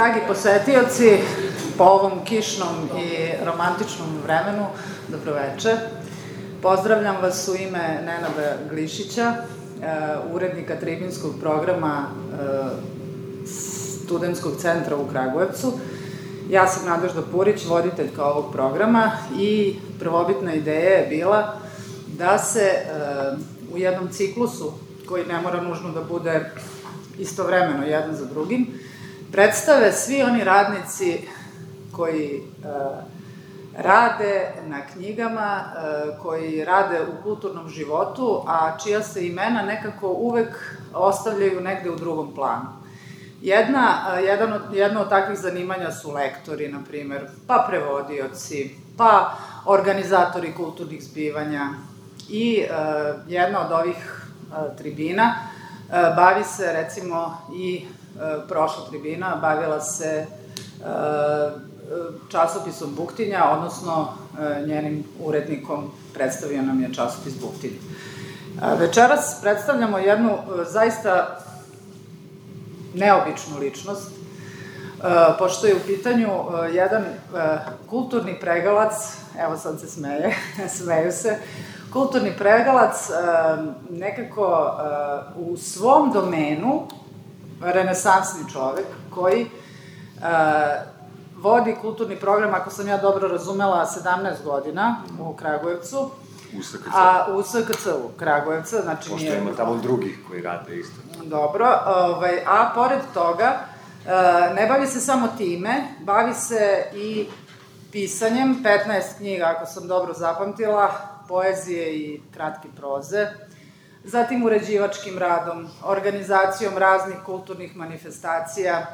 Dragi posetioci, po ovom kišnom i romantičnom vremenu, dobroveče. Pozdravljam vas u ime Nenada Glišića, urednika tribinskog programa Studentskog centra u Kragujevcu. Ja sam Nadežda Purić, voditeljka ovog programa i prvobitna ideja je bila da se u jednom ciklusu, koji ne mora nužno da bude istovremeno jedan za drugim, predstave svi oni radnici koji rade na knjigama, koji rade u kulturnom životu, a čija se imena nekako uvek ostavljaju negde u drugom planu. Jedno od takvih zanimanja su lektori, na primer, pa prevodioci, pa organizatori kulturnih zbivanja i jedna od ovih tribina bavi se, recimo, i prošla tribina bavila se časopisom Buktinja, odnosno njenim urednikom predstavio nam je časopis Buktinj. Večeras predstavljamo jednu zaista neobičnu ličnost, pošto je u pitanju jedan kulturni pregalac, evo sad se smeju se, kulturni pregalac, nekako u svom domenu, renesansni čovek, koji vodi kulturni program, ako sam ja dobro razumela, 17 godina u Kragujevcu. U SKC-u Kragujevca, znači nije... Pošto ima tamo drugih koji rade isto. Dobro, a pored toga, ne bavi se samo time, bavi se i pisanjem, 15 knjiga, ako sam dobro zapamtila, poezije i kratke proze, zatim uređivačkim radom, organizacijom raznih kulturnih manifestacija,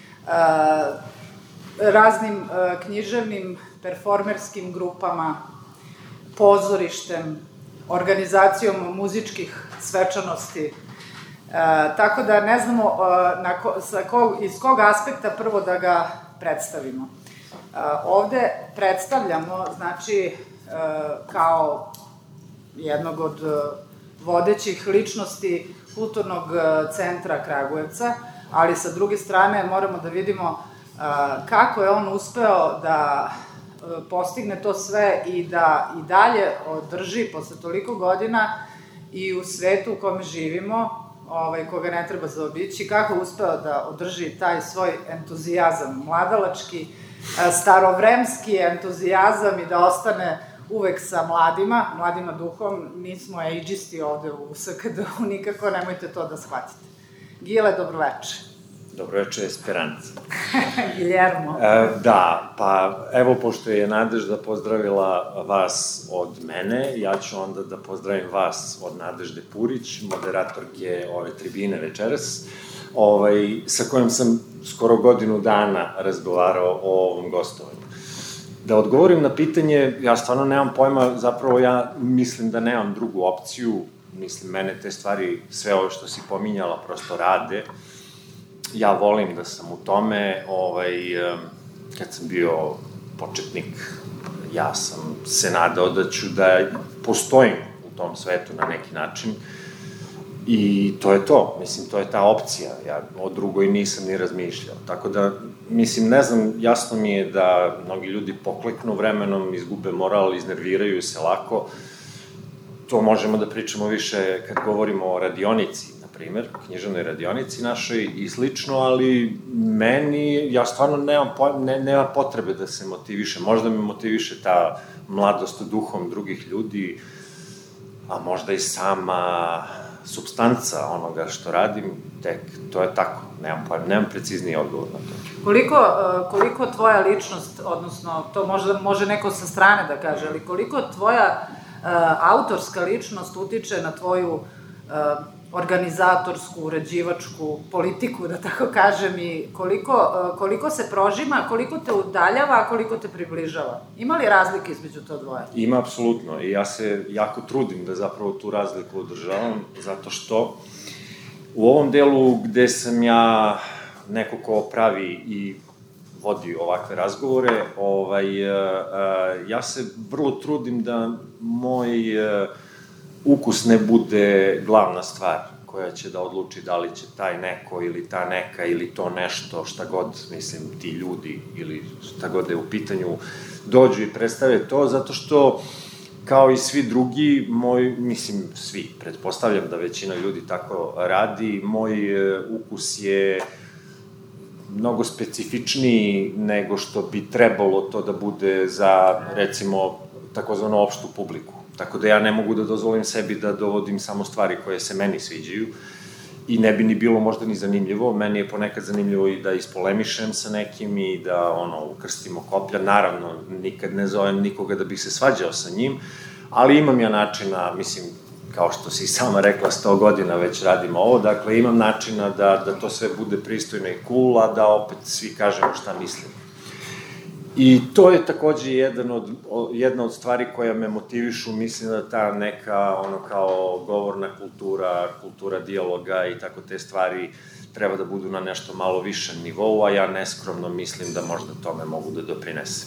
raznim književnim, performerskim grupama, pozorištem, organizacijom muzičkih svečanosti, tako da ne znamo iz kog aspekta prvo da ga predstavimo. Ovde predstavljamo, znači, kao jednog od vodećih ličnosti kulturnog centra Kragujevca, ali sa druge strane moramo da vidimo kako je on uspeo da postigne to sve i da i dalje održi posle toliko godina i u svetu u kome živimo, koga ne treba zaobići, kako je uspeo da održi taj svoj entuzijazam, mladalački, starovremski entuzijazam i da ostane uvek sa mladima duhom. Mi smo age'isti ovde u SKD-u, nikako nemojte to da shvatite. Gile, dobroveče. Dobroveče, Esperanca. Guillermo. Da, pa evo, pošto je Nadežda pozdravila vas od mene, ja ću onda da pozdravim vas od Nadežde Purić, moderatorke ove tribine večeras, sa kojom sam skoro godinu dana razgovarao o ovom gostovanju. Da odgovorim na pitanje, ja stvarno nemam pojma, zapravo ja mislim da nemam drugu opciju, mislim, mene te stvari, sve ovo što si pominjala, prosto rade. Ja volim da sam u tome, kad sam bio početnik, ja sam se nadao da ću da postojim u tom svetu na neki način i to je to, mislim, to je ta opcija, ja o drugoj nisam ni razmišljao, tako da, mislim, ne znam, jasno mi je da mnogi ljudi pokleknu vremenom, izgube moral, iznerviraju se lako, to možemo da pričamo više kad govorimo o radionici, primer, književnoj radionici našoj i slično, ali meni, ja stvarno nema potrebe da se motiviše. Možda me motiviše ta mladost duhom drugih ljudi, a možda i sama supstanca onoga što radim, tek, to je tako. Nemam precizniji odgovor na to. Koliko tvoja ličnost, odnosno, to može neko sa strane da kaže, ali koliko tvoja autorska ličnost utiče na tvoju organizatorsku, uređivačku politiku, da tako kažem, i koliko se prožima, koliko te udaljava, a koliko te približava. Ima li razlike između to dvoje? Ima, apsolutno, i ja se jako trudim da zapravo tu razliku održavam, zato što u ovom delu gde sam ja neko ko pravi i vodi ovakve razgovore, ja se vrlo trudim da moj ukus ne bude glavna stvar koja će da odluči da li će taj neko ili ta neka ili to nešto, šta god, mislim, ti ljudi ili šta god je u pitanju, dođu i predstave to, zato što, kao i svi drugi, svi, pretpostavljam da većina ljudi tako radi, moj ukus je mnogo specifičniji nego što bi trebalo to da bude za, recimo, takozvano opštu publiku. Tako da ja ne mogu da dozvolim sebi da dovodim samo stvari koje se meni sviđaju i ne bi ni bilo možda ni zanimljivo. Meni je ponekad zanimljivo i da ispolemišem sa nekim i da, ukrstimo koplja. Naravno, nikad ne zovem nikoga da bih se svađao sa njim, ali imam ja načina, mislim, kao što si sama rekla, 100 godina već radimo ovo, dakle, imam načina da to sve bude pristojno i cool, a da opet svi kažemo šta mislimo. I to je takođe jedna od stvari koja me motivišu, mislim da ta neka, kao govorna kultura dijaloga i tako te stvari treba da budu na nešto malo višem nivou, a ja neskromno mislim da možda tome mogu da doprinesem.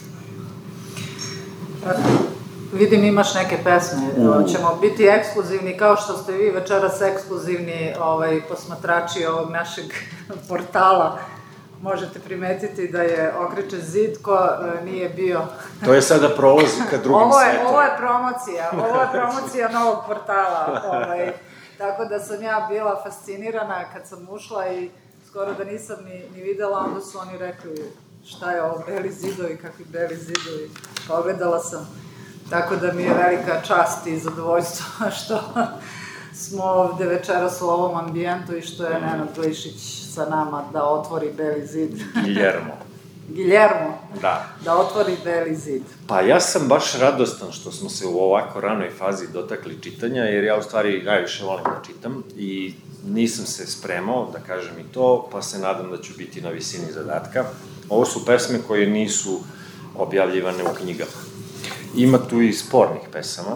Vidim, imaš neke pesme. Ćemo biti ekskluzivni, kao što ste vi večeras ekskluzivni posmatrači ovog našeg portala. Možete primetiti da je okreće zid ko nije bio... To je sada prolaz ka drugim svetom. Ovo je promocija novog portala. Tako da sam ja bila fascinirana kad sam ušla i skoro da nisam ni videla, onda su oni rekli šta je ovo, beli zidovi, kakvi beli zidovi. Pogledala sam. Tako da mi je velika čast i zadovoljstvo što smo ovde večeras u ovom ambijentu i što je Nenad Glišić sa nama da otvori beli zid. Guillermo. Da otvori beli zid. Pa ja sam baš radostan što smo se u ovako ranoj fazi dotakli čitanja, jer ja u stvari najviše volim da čitam i nisam se spremao, da kažem i to, pa se nadam da ću biti na visini zadatka. Ovo su pesme koje nisu objavljivane u knjigama. Ima tu i spornih pesama,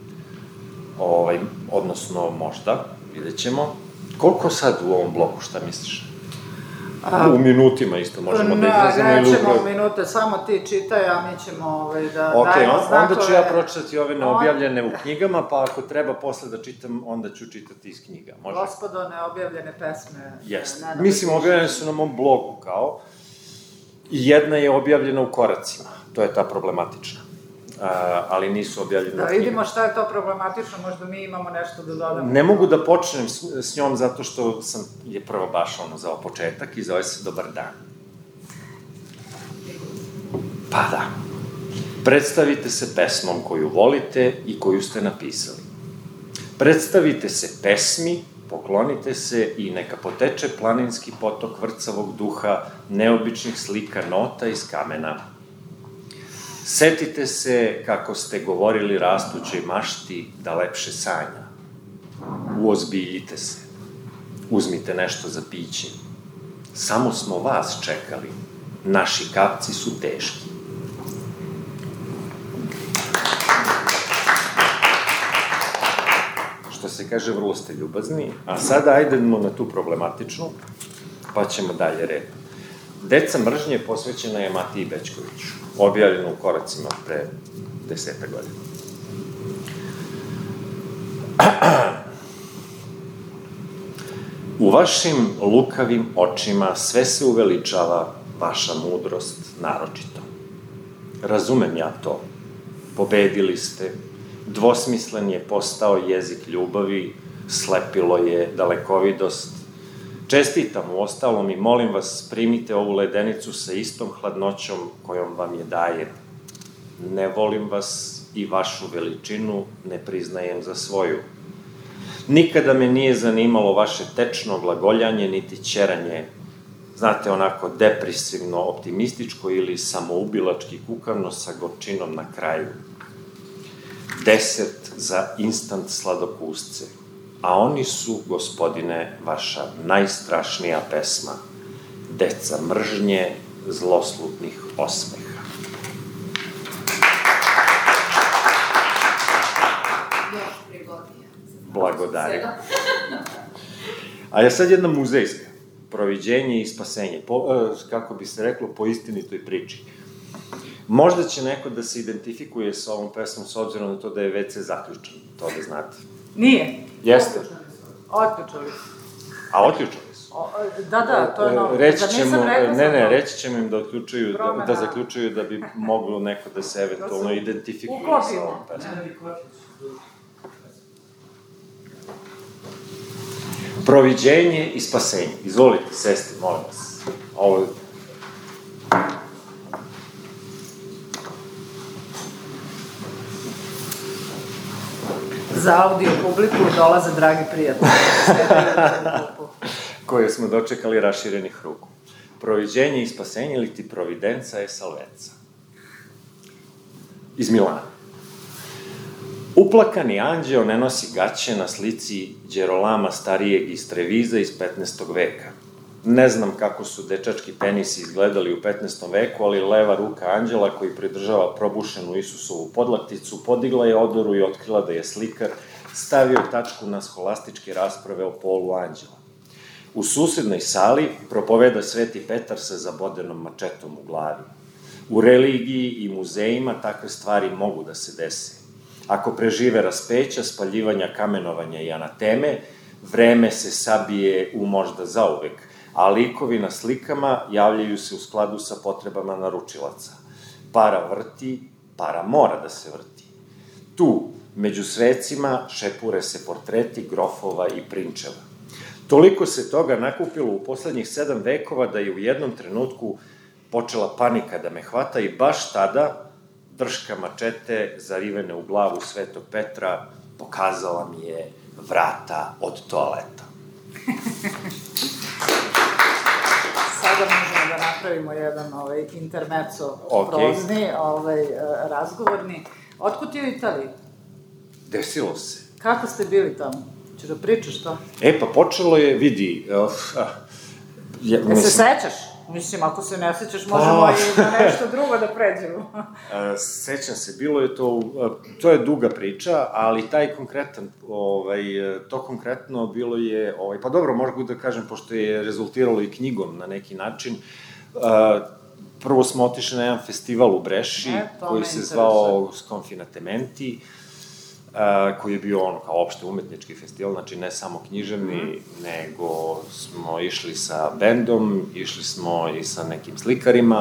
odnosno možda, vidjet ćemo. Koliko sad u ovom bloku, šta misliš? U minutima isto možemo da izrazimo ili... Nećemo u minute, samo ti čitaj, a mi ćemo da dajemo znakove. Onda ću ja pročitati ove neobjavljene u knjigama, pa ako treba posle da čitam, onda ću čitati iz knjiga, može? Gospodo, neobjavljene pesme. Jeste. Mislim, objavljene su na mom blogu, kao, i jedna je objavljena u koracima, to je ta problematična. Ali nisu objavljene u knjigama. Da vidimo šta je to problematično, možda mi imamo nešto da dodamo. Ne mogu da počnem s njom zato što je prvo baš za početak i zove se Dobar dan. Pa da. Predstavite se pesmom koju volite i koju ste napisali. Predstavite se pesmi, poklonite se i neka poteče planinski potok vrcavog duha, neobičnih slika, nota iz kamena. Setite se kako ste govorili rastućoj mašti da lepše sanja. Uozbiljite se. Uzmite nešto za piće. Samo smo vas čekali. Naši kapci su teški. Što se kaže, vrlo ste ljubazni. A sada ajdemo na tu problematičnu, pa ćemo dalje redom. Deca mržnje posvećena je Matiji Bećkoviću, objavljeno u koracima pre 10 godina. U vašim lukavim očima sve se uveličava, vaša mudrost naročito. Razumem ja to. Pobedili ste, dvosmislen je postao jezik ljubavi, slepilo je dalekovidost. Čestitam u ostalom i molim vas, primite ovu ledenicu sa istom hladnoćom kojom vam je dajem. Ne volim vas i vašu veličinu ne priznajem za svoju. Nikada me nije zanimalo vaše tečno glagoljanje niti ćeranje, znate, onako depresivno, optimističko ili samoubilački kukavno sa gorčinom na kraju. 10 za instant sladokusce. A oni su, gospodine, vaša najstrašnija pesma, deca mržnje zloslutnih osmeha. Još prigodnije. Blagodarim. A ja sad jedna muzejska, proviđenje i spasenje, kako bi se reklo, po istinitoj priči. Možda će neko da se identifikuje sa ovom pesmom s obzirom na to da je WC zaključan, to da znate. Nije. Jeste. Otključali su. A otključali su? Da, to je novo. Reći ćemo im da otključuju, da zaključuju da bi moglo neko da se eventualno identifikuje sa ovom pesmom. Proviđenje i spasenje. Izvolite, sesti, molim vas. Ovo... Za audio publiku dolaze dragi prijatelji. Koje smo dočekali raširenih ruku. Proviđenje i spasenje ili ti providenca je salveca. Iz Milana. Uplakani anđeo ne nosi gaće na slici Đerolama starijeg iz Treviza iz 15. veka. Ne znam kako su dečački penisi izgledali u 15. veku, ali leva ruka anđela koji pridržava probušenu Isusovu podlakticu podigla je odoru i otkrila da je slikar stavio tačku na scholastičke rasprave o polu anđela. U susednoj sali propoveda Sveti Petar sa zabodenom mačetom u glavi. U religiji i muzejima takve stvari mogu da se dese. Ako prežive raspeća, spaljivanja, kamenovanja i anateme, vreme se sabije u možda zauvek, a likovi na slikama javljaju se u skladu sa potrebama naručilaca. Para vrti, para mora da se vrti. Tu, među svecima, šepure se portreti grofova i prinčeva. Toliko se toga nakupilo u poslednjih 7 vekova da je u jednom trenutku počela panika da me hvata i baš tada drška mačete zarivene u glavu Svetog Petra pokazala mi je vrata od toaleta. Sada možemo da napravimo jedan intermezzo prozni, razgovorni. Otkud ti u Italiji? Desilo se. Kako ste bili tamo? Ćeš da pričaš to? Pa počelo je, vidi... Se sećaš? Mislim, ako se ne sećaš, možemo i na nešto drugo da pređemo. Sećam se, bilo je to je duga priča, ali taj konkretan, to konkretno bilo je, pa dobro, mogu da kažem, pošto je rezultiralo i knjigom na neki način, prvo smo otišli na jedan festival u Breši, koji se zvao Sconfinatementi, koji je bio kao opšte umetnički festival, znači ne samo književni, nego smo išli sa bendom, išli smo i sa nekim slikarima,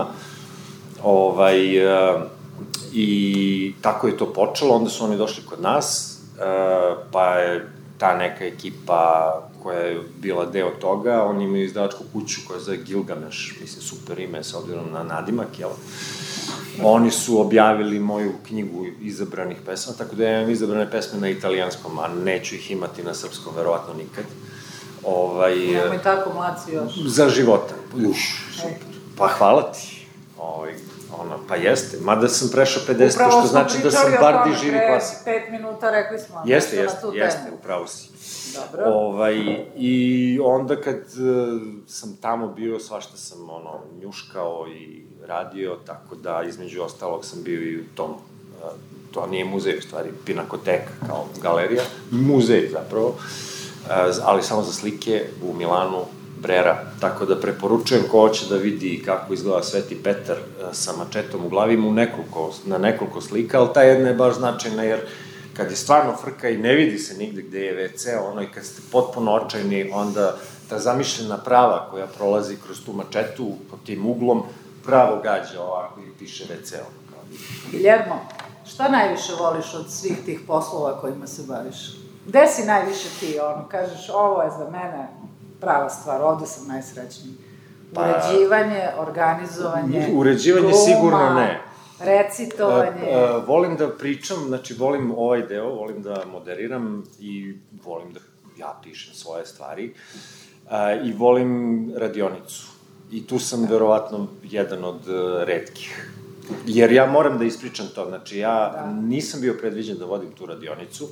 i tako je to počelo, onda su oni došli kod nas, pa je ta neka ekipa koja je bila deo toga, oni imaju izdavačku kuću koja zove Gilgamesh, mislim, super ime, s obzirom na nadimak, jel? Oni su objavili moju knjigu izabranih pesama, tako da ja imam izabrane pesme na italijanskom, a neću ih imati na srpskom, verovatno nikad. Imamo i tako mlaci još. Za života. Super. Pa hvala ti. Pa jeste, mada sam prešao 50, što znači da sam bar di živi klasik. Upravo smo pričali o tome, 5 minuta rekli smo. Jeste, upravo si. Dobro. I onda kad sam tamo bio, svašta sam njuškao i radio, tako da između ostalog sam bio i u tom, to nije muzej u stvari, pinakoteka kao galerija, muzej zapravo, ali samo za slike u Milanu, Brera, tako da preporučujem ko hoće da vidi kako izgleda Sveti Petar sa mačetom u glavi, na nekoliko slika, ali ta jedna je baš značajna jer kad je stvarno frka i ne vidi se nigde gde je WC, i kad ste potpuno očajni, onda ta zamišljena prava koja prolazi kroz tu mačetu pod tim uglom, pravo gađa ovako i piše WC. Guillermo, šta najviše voliš od svih tih poslova kojima se baviš? Gde si najviše ti, kažeš, ovo je za mene prava stvar, ovde sam najsrećniji. Uređivanje, organizovanje, uređivanje sigurno ne. Recitovanje. Volim da pričam, znači volim ovaj deo, volim da moderiram i volim da ja pišem svoje stvari i volim radionicu. I tu sam verovatno jedan od retkih. Jer ja moram da ispričam to, znači ja nisam bio predviđen da vodim tu radionicu.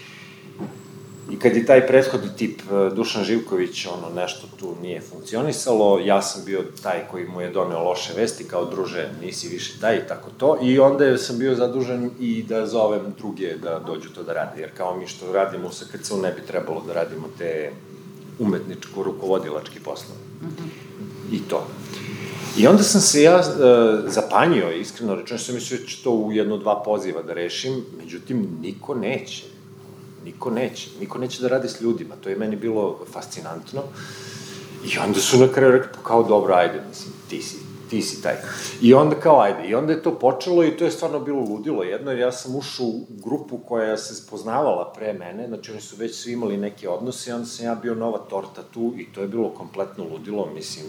I kad je taj prethodni tip, Dušan Živković, nešto tu nije funkcionisalo, ja sam bio taj koji mu je doneo loše vesti, kao druže, nisi više taj i tako to, i onda sam bio zadužen i da zovem druge da dođu to da rade, jer kao mi što radimo u SKC-u ne bi trebalo da radimo te umetničko-rukovodilački poslove. I to. I onda sam se ja zapanjio, iskreno rečeno, sam mislio da ću to u 1-2 poziva da rešim, međutim, niko neće. niko neće da radi s ljudima, to je meni bilo fascinantno. I onda su na kraju rekli, pa kao dobro, ajde, mislim, ti si taj. I onda kao, ajde, i onda je to počelo i to je stvarno bilo ludilo jedno, jer ja sam ušao u grupu koja se poznavala pre mene, znači oni su već svi imali neke odnose i onda sam ja bio nova torta tu i to je bilo kompletno ludilo, mislim,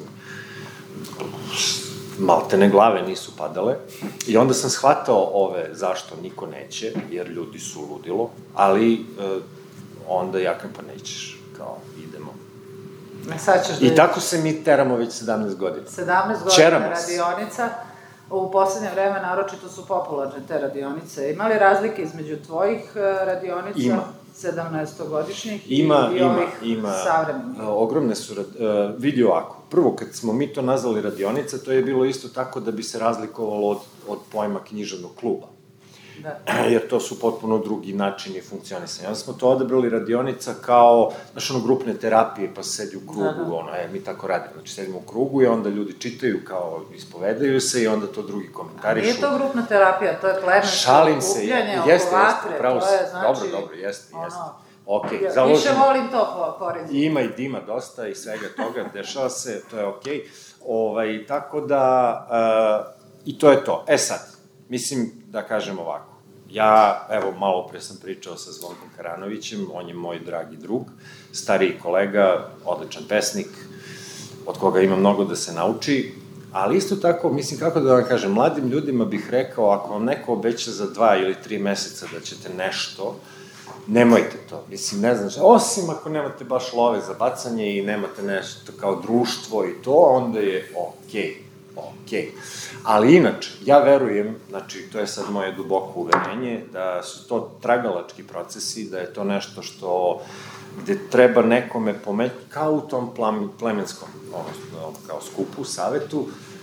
maltene glave nisu padale. I onda sam shvatao zašto niko neće, jer ljudi su ludilo, ali onda ja kao, pa nećeš, kao, idemo. I tako se mi teramo već 17 godina. 17 godina radionica. U poslednje vreme naročito su popularne te radionice. Ima li razlike između tvojih radionica? Ima. 17-godišnjih i ovih savremenih? Ogromne su, vidi ovako, prvo kad smo mi to nazvali radionica, to je bilo isto tako da bi se razlikovalo od pojma književnog kluba. Da. Jer to su potpuno drugi načini funkcionisanja. Onda smo to odabrali radionica kao, znaš, grupne terapije, pa se sedi u krugu, mi tako radimo, znači sedimo u krugu i onda ljudi čitaju, kao, ispovedaju se i onda to drugi komentarišu. Nije to grupna terapija, to je plemensko okupljanje oko vatre, to je, znači... Dobro, jeste. Okay, više volim to poređenje. Ima i dima dosta i svega toga, dešava se, to je okej. Tako da, i to je to. Sad, mislim da kažem ovako, ja, evo, malo pre sam pričao sa Zvonkom Karanovićem, on je moj dragi drug, stariji kolega, odličan pesnik, od koga ima mnogo da se nauči, ali isto tako, mislim, kako da vam kažem, mladim ljudima bih rekao, ako vam neko obeća za 2 ili 3 meseca da ćete nešto, nemojte to, mislim, ne znam, osim ako nemate baš love za bacanje i nemate nešto kao društvo i to, onda je okej. Ali inače, ja verujem, znači, to je sad moje duboko uverenje, da su to tragalački procesi, da je to nešto što, gde treba nekome pomeći, kao u tom plemenskom, kao skupu, savetu,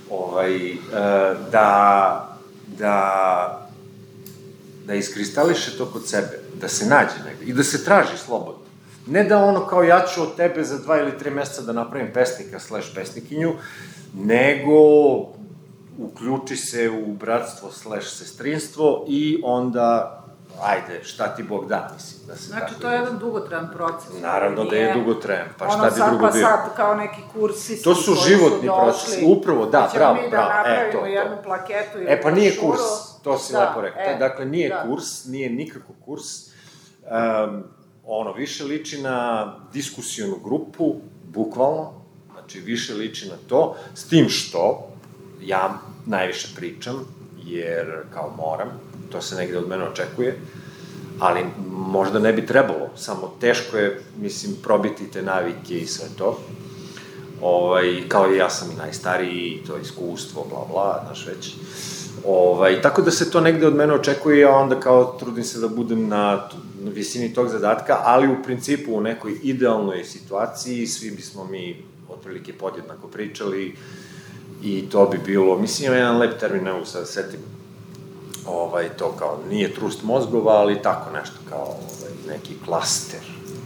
da iskristališe to kod sebe, da se nađe negde i da se traži slobodno. Ne da ono kao ja ću od tebe za 2 ili 3 meseca da napravim pesnika / pesnikinju, nego uključi se u bratstvo / sestrinstvo i onda, ajde, šta ti Bog da, mislim, da se tako... Znači, to je jedan dugotrajan proces. Naravno da je dugotrajan, pa šta bi drugo bio? Ono sad pa sad, kao neki kursisti koji su došli... To su životni procesi, upravo, da, bravo, mi da napravimo jednu plaketu ili pa nije kurs, to si lepo rekao. Dakle, nije kurs, nije nikako kurs, više liči na diskusijonu grupu, bukvalno, znači više liči na to, s tim što ja najviše pričam, jer kao moram, to se negde od mene očekuje, ali možda ne bi trebalo, samo teško je, mislim, probiti te navike i sve to, kao i ja sam i najstariji, to je iskustvo, bla, bla, znaš već, tako da se to negde od mene očekuje, a onda kao trudim se da budem na visini tog zadatka, ali u principu u nekoj idealnoj situaciji svi bismo mi otprilike podjednako pričali i to bi bilo, mislim, ima jedan lep termin, ne mogu sad setim, to kao, nije trust mozgova, ali tako nešto, kao neki klaster.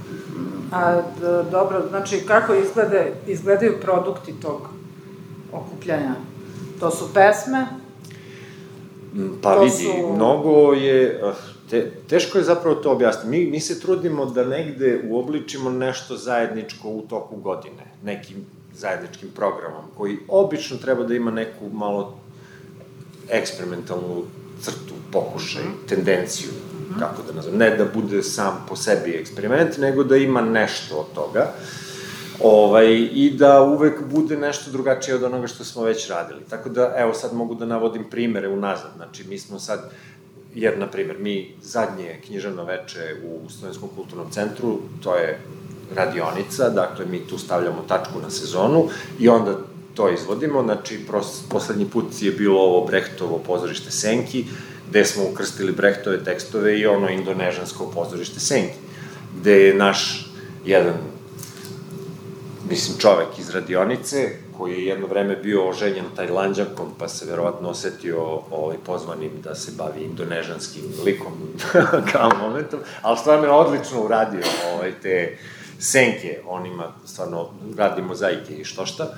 Dobro, znači, kako izgledaju produkti tog okupljanja? To su pesme? Pa vidi, mnogo je, teško je zapravo to objasniti. Mi se trudimo da negde uobličimo nešto zajedničko u toku godine, nekim zajedničkim programom, koji obično treba da ima neku malo eksperimentalnu crtu, pokušaj, tendenciju, kako da nazvam, ne da bude sam po sebi eksperiment, nego da ima nešto od toga, i da uvek bude nešto drugačije od onoga što smo već radili. Tako da, evo, sad mogu da navodim primere unazad, znači, mi smo sad, jer, na primer, mi zadnje književno veče u Studenskom kulturnom centru, to je radionica, dakle, mi tu stavljamo tačku na sezonu i onda to izvodimo, znači, poslednji put je bilo ovo Brehtovo pozorište Senki, gde smo ukrstili Brehtove tekstove i ono indonežansko pozorište Senki, gde je naš jedan, mislim, čovek iz radionice, koji je jedno vreme bio oženjen Tajlanđankom, pa se verovatno osetio pozvanim da se bavi indonežanskim likom kao momentom, ali stvarno je odlično uradio te senke, on ima, stvarno, radi mozaike i što šta.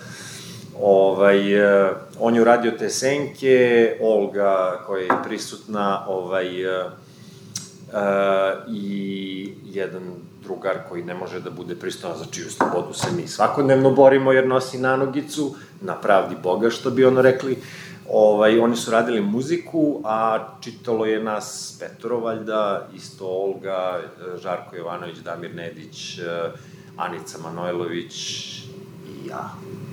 On je uradio te senke, Olga, koja je prisutna, i jedan drugar koji ne može da bude pristojan, za čiju slobodu se mi svakodnevno borimo jer nosi nanogicu, na pravdi Boga, što bi ono rekli. Oni su radili muziku, a čitalo je nas petoro, valjda, isto Olga, Žarko Jovanović, Damir Nedić, Anica Manojlović i ja.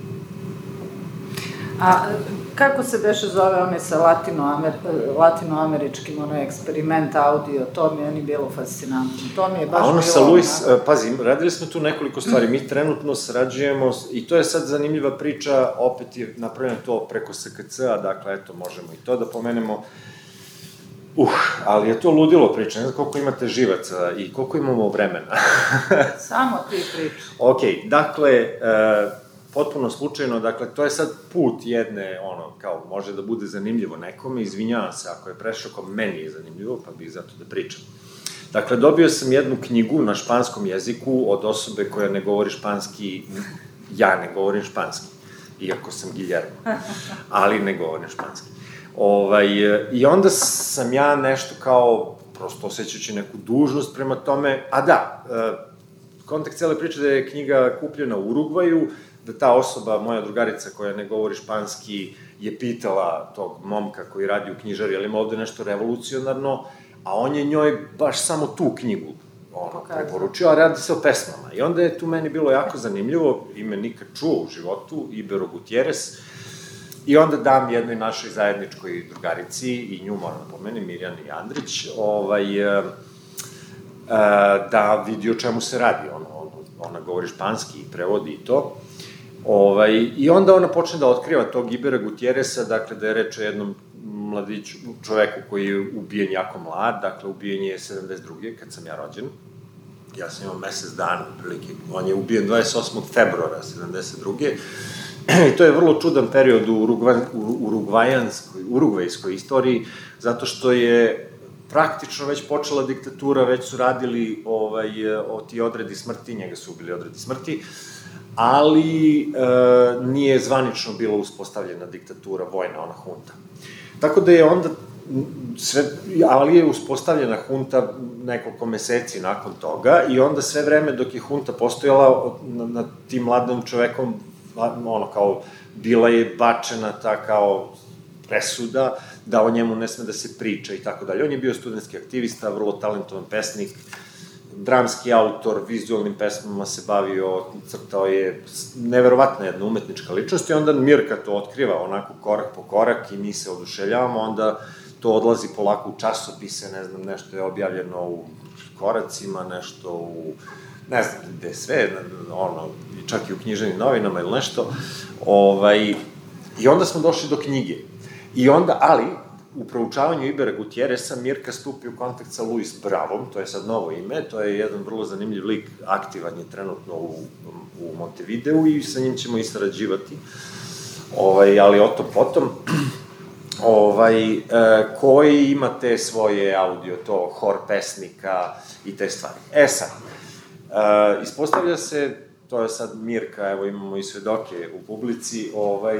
A kako se beše zove onaj sa latinoameričkim, eksperiment audio, to mi je ni bilo fascinantno, to mi je baš bilo... A ono sa Luis, pazi, radili smo tu nekoliko stvari, mi trenutno sarađujemo, i to je sad zanimljiva priča, opet je napravljeno to preko SKC-a, dakle, eto, možemo i to da pomenemo, ali je to ludilo priča, ne znam koliko imate živaca i koliko imamo vremena. Samo ti priča. Ok, dakle, potpuno slučajno, dakle, to je sad put jedne, kao, može da bude zanimljivo nekome, izvinjavam se ako je prešao, meni je zanimljivo, pa bih zato da pričam. Dakle, dobio sam jednu knjigu na španskom jeziku od osobe koja ne govori španski, ja ne govorim španski, iako sam Guillermo, ali ne govorim španski. I onda sam ja nešto kao, prosto osjećajući neku dužnost prema tome, a da, kontekst cele priče da je knjiga kupljena u Urugvaju, da ta osoba, moja drugarica koja ne govori španski, je pitala tog momka koji radi u knjižari, ali ima ovde nešto revolucionarno, a on je njoj baš samo tu knjigu preporučio, a radi se o pesmama. I onda je tu meni bilo jako zanimljivo, ime nikad čuo u životu, Ibero Gutierrez, i onda dam jednoj našoj zajedničkoj drugarici, i nju moram da pomenem, Mirjani Andrić, da vidi o čemu se radi. Ona govori španski i prevodi i to. I onda ona počne da otkriva tog Ibera Gutierreza, dakle, da je reč o jednom mladiću, čoveku koji je ubijen jako mlad, dakle, ubijen je 72. kad sam ja rođen. Ja sam imao mesec dana, prilike. On je ubijen 28. februara 72. I to je vrlo čudan period u urugvajskoj istoriji, zato što je praktično već počela diktatura, već su radili ti odredi smrti, njega su ubili odredi smrti, ali nije zvanično bila uspostavljena diktatura, vojna, ona hunta. Tako da je onda, ali je uspostavljena hunta nekoliko meseci nakon toga i onda sve vreme dok je hunta postojala nad tim mladom čovekom, kao, bila je bačena ta kao presuda da o njemu ne sme da se priča i tako dalje. On je bio studentski aktivista, vrlo talentovan pesnik, dramski autor, vizualnim pesmama se bavio, crtao je, neverovatna jedna umetnička ličnost i onda Mirka to otkriva onako korak po korak i mi se oduševljavamo, onda to odlazi polako u časopise, ne znam, nešto je objavljeno u Koracima, nešto u, ne znam gde sve, čak i u književnim novinama ili nešto, i onda smo došli do knjige. I onda, ali, u proučavanju Ibera Gutierreza, Mirka stupi u kontakt sa Luis Bravom, to je sad novo ime, to je jedan vrlo zanimljiv lik, aktivan je trenutno u Montevideu i sa njim ćemo i sarađivati, ali o tom potom, koji ima te svoje audio, to hor pesnika i te stvari. Sad, ispostavlja se, to je sad Mirka, evo imamo i svedoke u publici,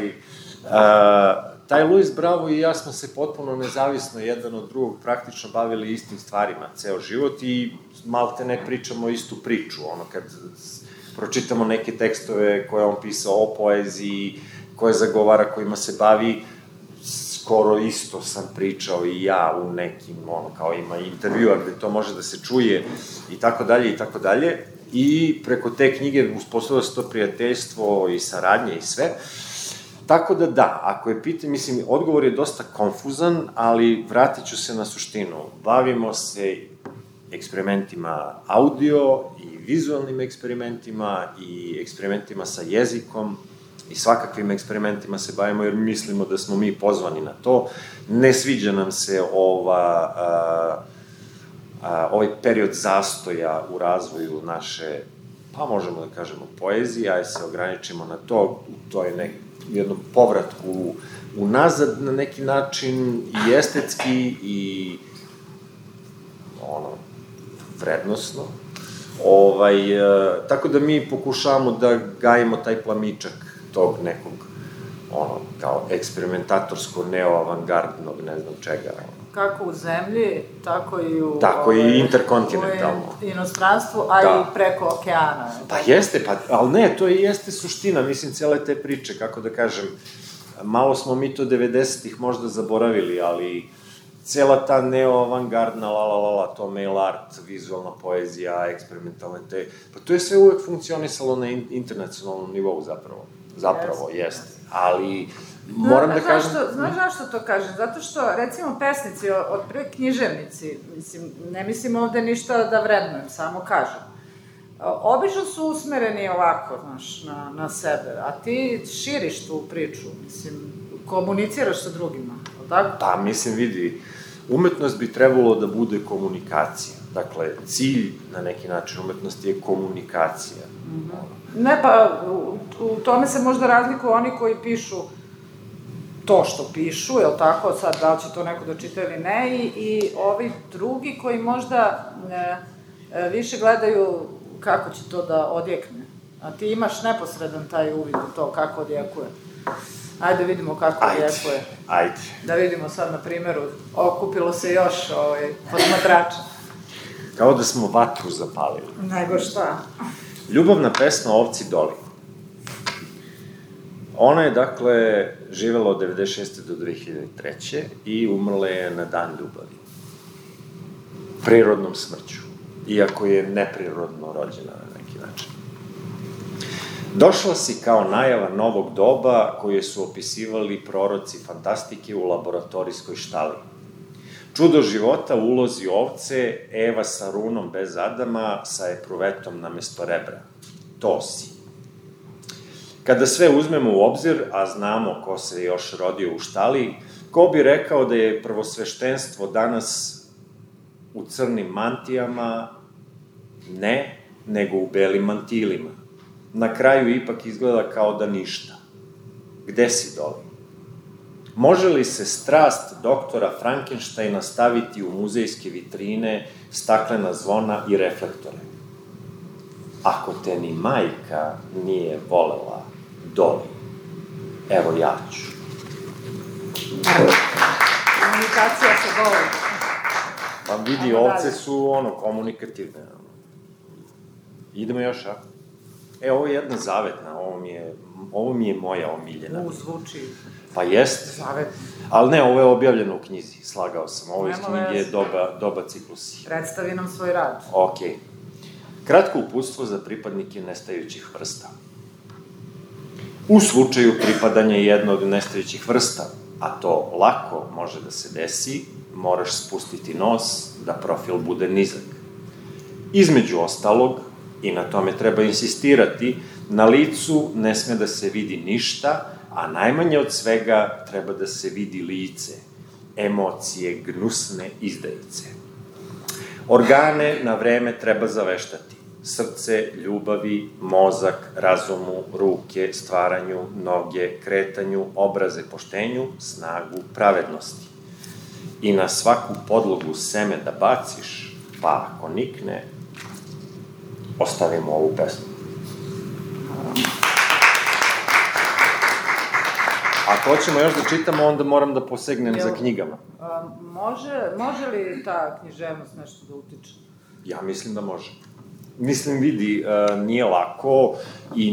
taj Luis Bravo i ja smo se potpuno nezavisno jedan od drugog praktično bavili istim stvarima ceo život i malte ne pričamo istu priču, kad pročitamo neke tekstove koje on pisao o poeziji, koje zagovara, kojima se bavi, skoro isto sam pričao i ja u nekim, kao ima intervjua gde to može da se čuje i tako dalje i tako dalje. I preko te knjige uspostavilo se to prijateljstvo i saradnje i sve. Tako da, ako je pitanje, mislim, odgovor je dosta konfuzan, ali vratit ću se na suštinu. Bavimo se eksperimentima audio i vizualnim eksperimentima i eksperimentima sa jezikom i svakakvim eksperimentima se bavimo jer mislimo da smo mi pozvani na to. Ne sviđa nam se ovaj period zastoja u razvoju naše, pa možemo da kažemo, poezije, ajde se ograničimo na to, to je jednom povratku unazad na neki način i estetski i vrednosno. Tako da mi pokušavamo da gajimo taj plamičak tog nekog, kao eksperimentatorsko, neoavangardnog, ne znam čega, kako u zemlji, tako i u... Tako i interkontinentalno. U inostranstvu, a i preko okeana. Pa jeste, ali ne, to i jeste suština, mislim, cijele te priče, kako da kažem, malo smo mi to 90-ih možda zaboravili, ali cijela ta neo-avangardna, to mail art, vizualna poezija, eksperimentalne pa to je sve uvek funkcionisalo na internacionalnom nivou zapravo, jeste, ali moram da kažem... Znaš zašto to kažem? Zato što, recimo, pesnici, književnici, ne mislim ovde ništa da vrednujem, samo kažem, obično su usmereni ovako, znaš, na sebe, a ti širiš tu priču, mislim, komuniciraš sa drugima, tako? Pa, mislim, vidi, umetnost bi trebalo da bude komunikacija. Dakle, cilj, na neki način, umetnosti je komunikacija. Ne, pa, u tome se možda razlikuju oni koji pišu to što pišu, je li tako, sad, da li će to neko da čita ili ne, i ovi drugi koji možda više gledaju kako će to da odjekne. A ti imaš neposredan taj uvid u to kako odjekuje. Ajde vidimo kako odjekuje. Ajde. Da vidimo sad na primjeru, okupilo se još posmatrača. Kao da smo vatru zapalili. Nego šta? Ljubavna pesma Ovci Doli. Ona je, dakle, živela od 96. do 2003. i umrla je na dan ljubavi. Prirodnom smrću. Iako je neprirodno rođena na neki način. Došla si kao najava novog doba koje su opisivali proroci fantastike u laboratorijskoj štali. Čudo života u ulozi ovce, Eva sa runom bez Adama, sa epruvetom namesto rebra. To si. Kada sve uzmemo u obzir, a znamo ko se još rodio u štali, ko bi rekao da je prvosveštenstvo danas u crnim mantijama, ne, nego u belim mantilima. Na kraju ipak izgleda kao da ništa. Gde si, Doli? Može li se strast doktora Frankensteina staviti u muzejske vitrine, staklena zvona i reflektore? Ako te ni majka nije volela, Doli, evo ja ću. Komunikacija se voli. Pa vidi, ovce su, komunikativne. Idemo još, a? Ovo je jedna zavetna, ovo mi je moja omiljena. Zvuči. Pa jeste. Zavetna. Ali ne, ovo je objavljeno u knjizi, slagao sam. Ovo iz knjige Doba ciklusi. Predstavi nam svoj rad. Okej. Kratko uputstvo za pripadnike nestajućih vrsta. U slučaju pripadanja jedne od nestajućih vrsta, a to lako može da se desi, moraš spustiti nos da profil bude nizak. Između ostalog, i na tome treba insistirati, na licu ne sme da se vidi ništa, a najmanje od svega treba da se vidi lice, emocije gnusne izdajice. Organe na vreme treba zaveštati. Srce, ljubavi, mozak, razumu, ruke, stvaranju, noge, kretanju, obraze, poštenju, snagu, pravednosti. I na svaku podlogu seme da baciš, pa ako nikne, ostavimo ovu pesmu. Ako hoćemo još da čitamo, onda moram da posegnem za knjigama. Može li ta književnost nešto da utiče? Ja mislim da može. Mislim, vidi, nije lako i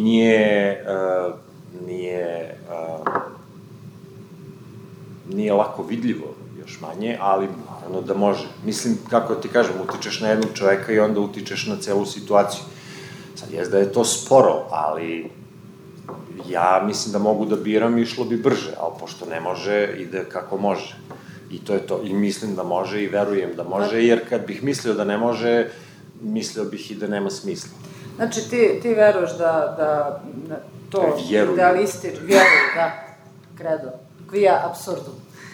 nije lako vidljivo, još manje, ali naravno da može. Mislim, kako ti kažem, utičeš na jednog čoveka i onda utičeš na celu situaciju. Sad, jes da je to sporo, ali ja mislim da mogu da biram, išlo bi brže, ali pošto ne može, ide kako može. I to je to. I mislim da može i verujem da može, jer kad bih mislio da ne može, mislio bih i da nema smisla. Znači, ti veruješ da to idealistič, da, credo, quia absurdum.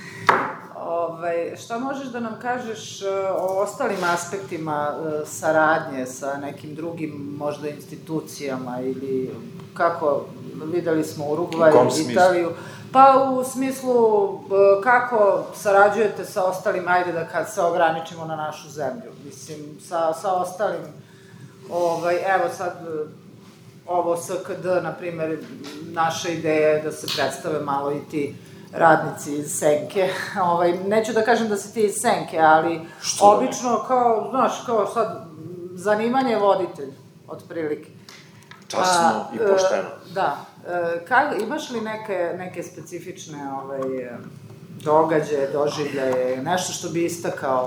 Šta možeš da nam kažeš o ostalim aspektima saradnje sa nekim drugim možda institucijama ili kako, videli smo Urugvaj, Italiju, pa u smislu kako sarađujete sa ostalim, ajde da kad se ograničimo na našu zemlju, mislim, sa ostalim, evo sad, ovo SKD, na primer, naša ideja je da se predstave malo i ti radnici iz Senke. Neću da kažem da si ti iz Senke, ali obično kao, znaš, kao sad, zanimanje voditelj, otprilike. Časno i pošteno. Da. Imaš li neke specifične događaje, doživljaje, nešto što bi istakao?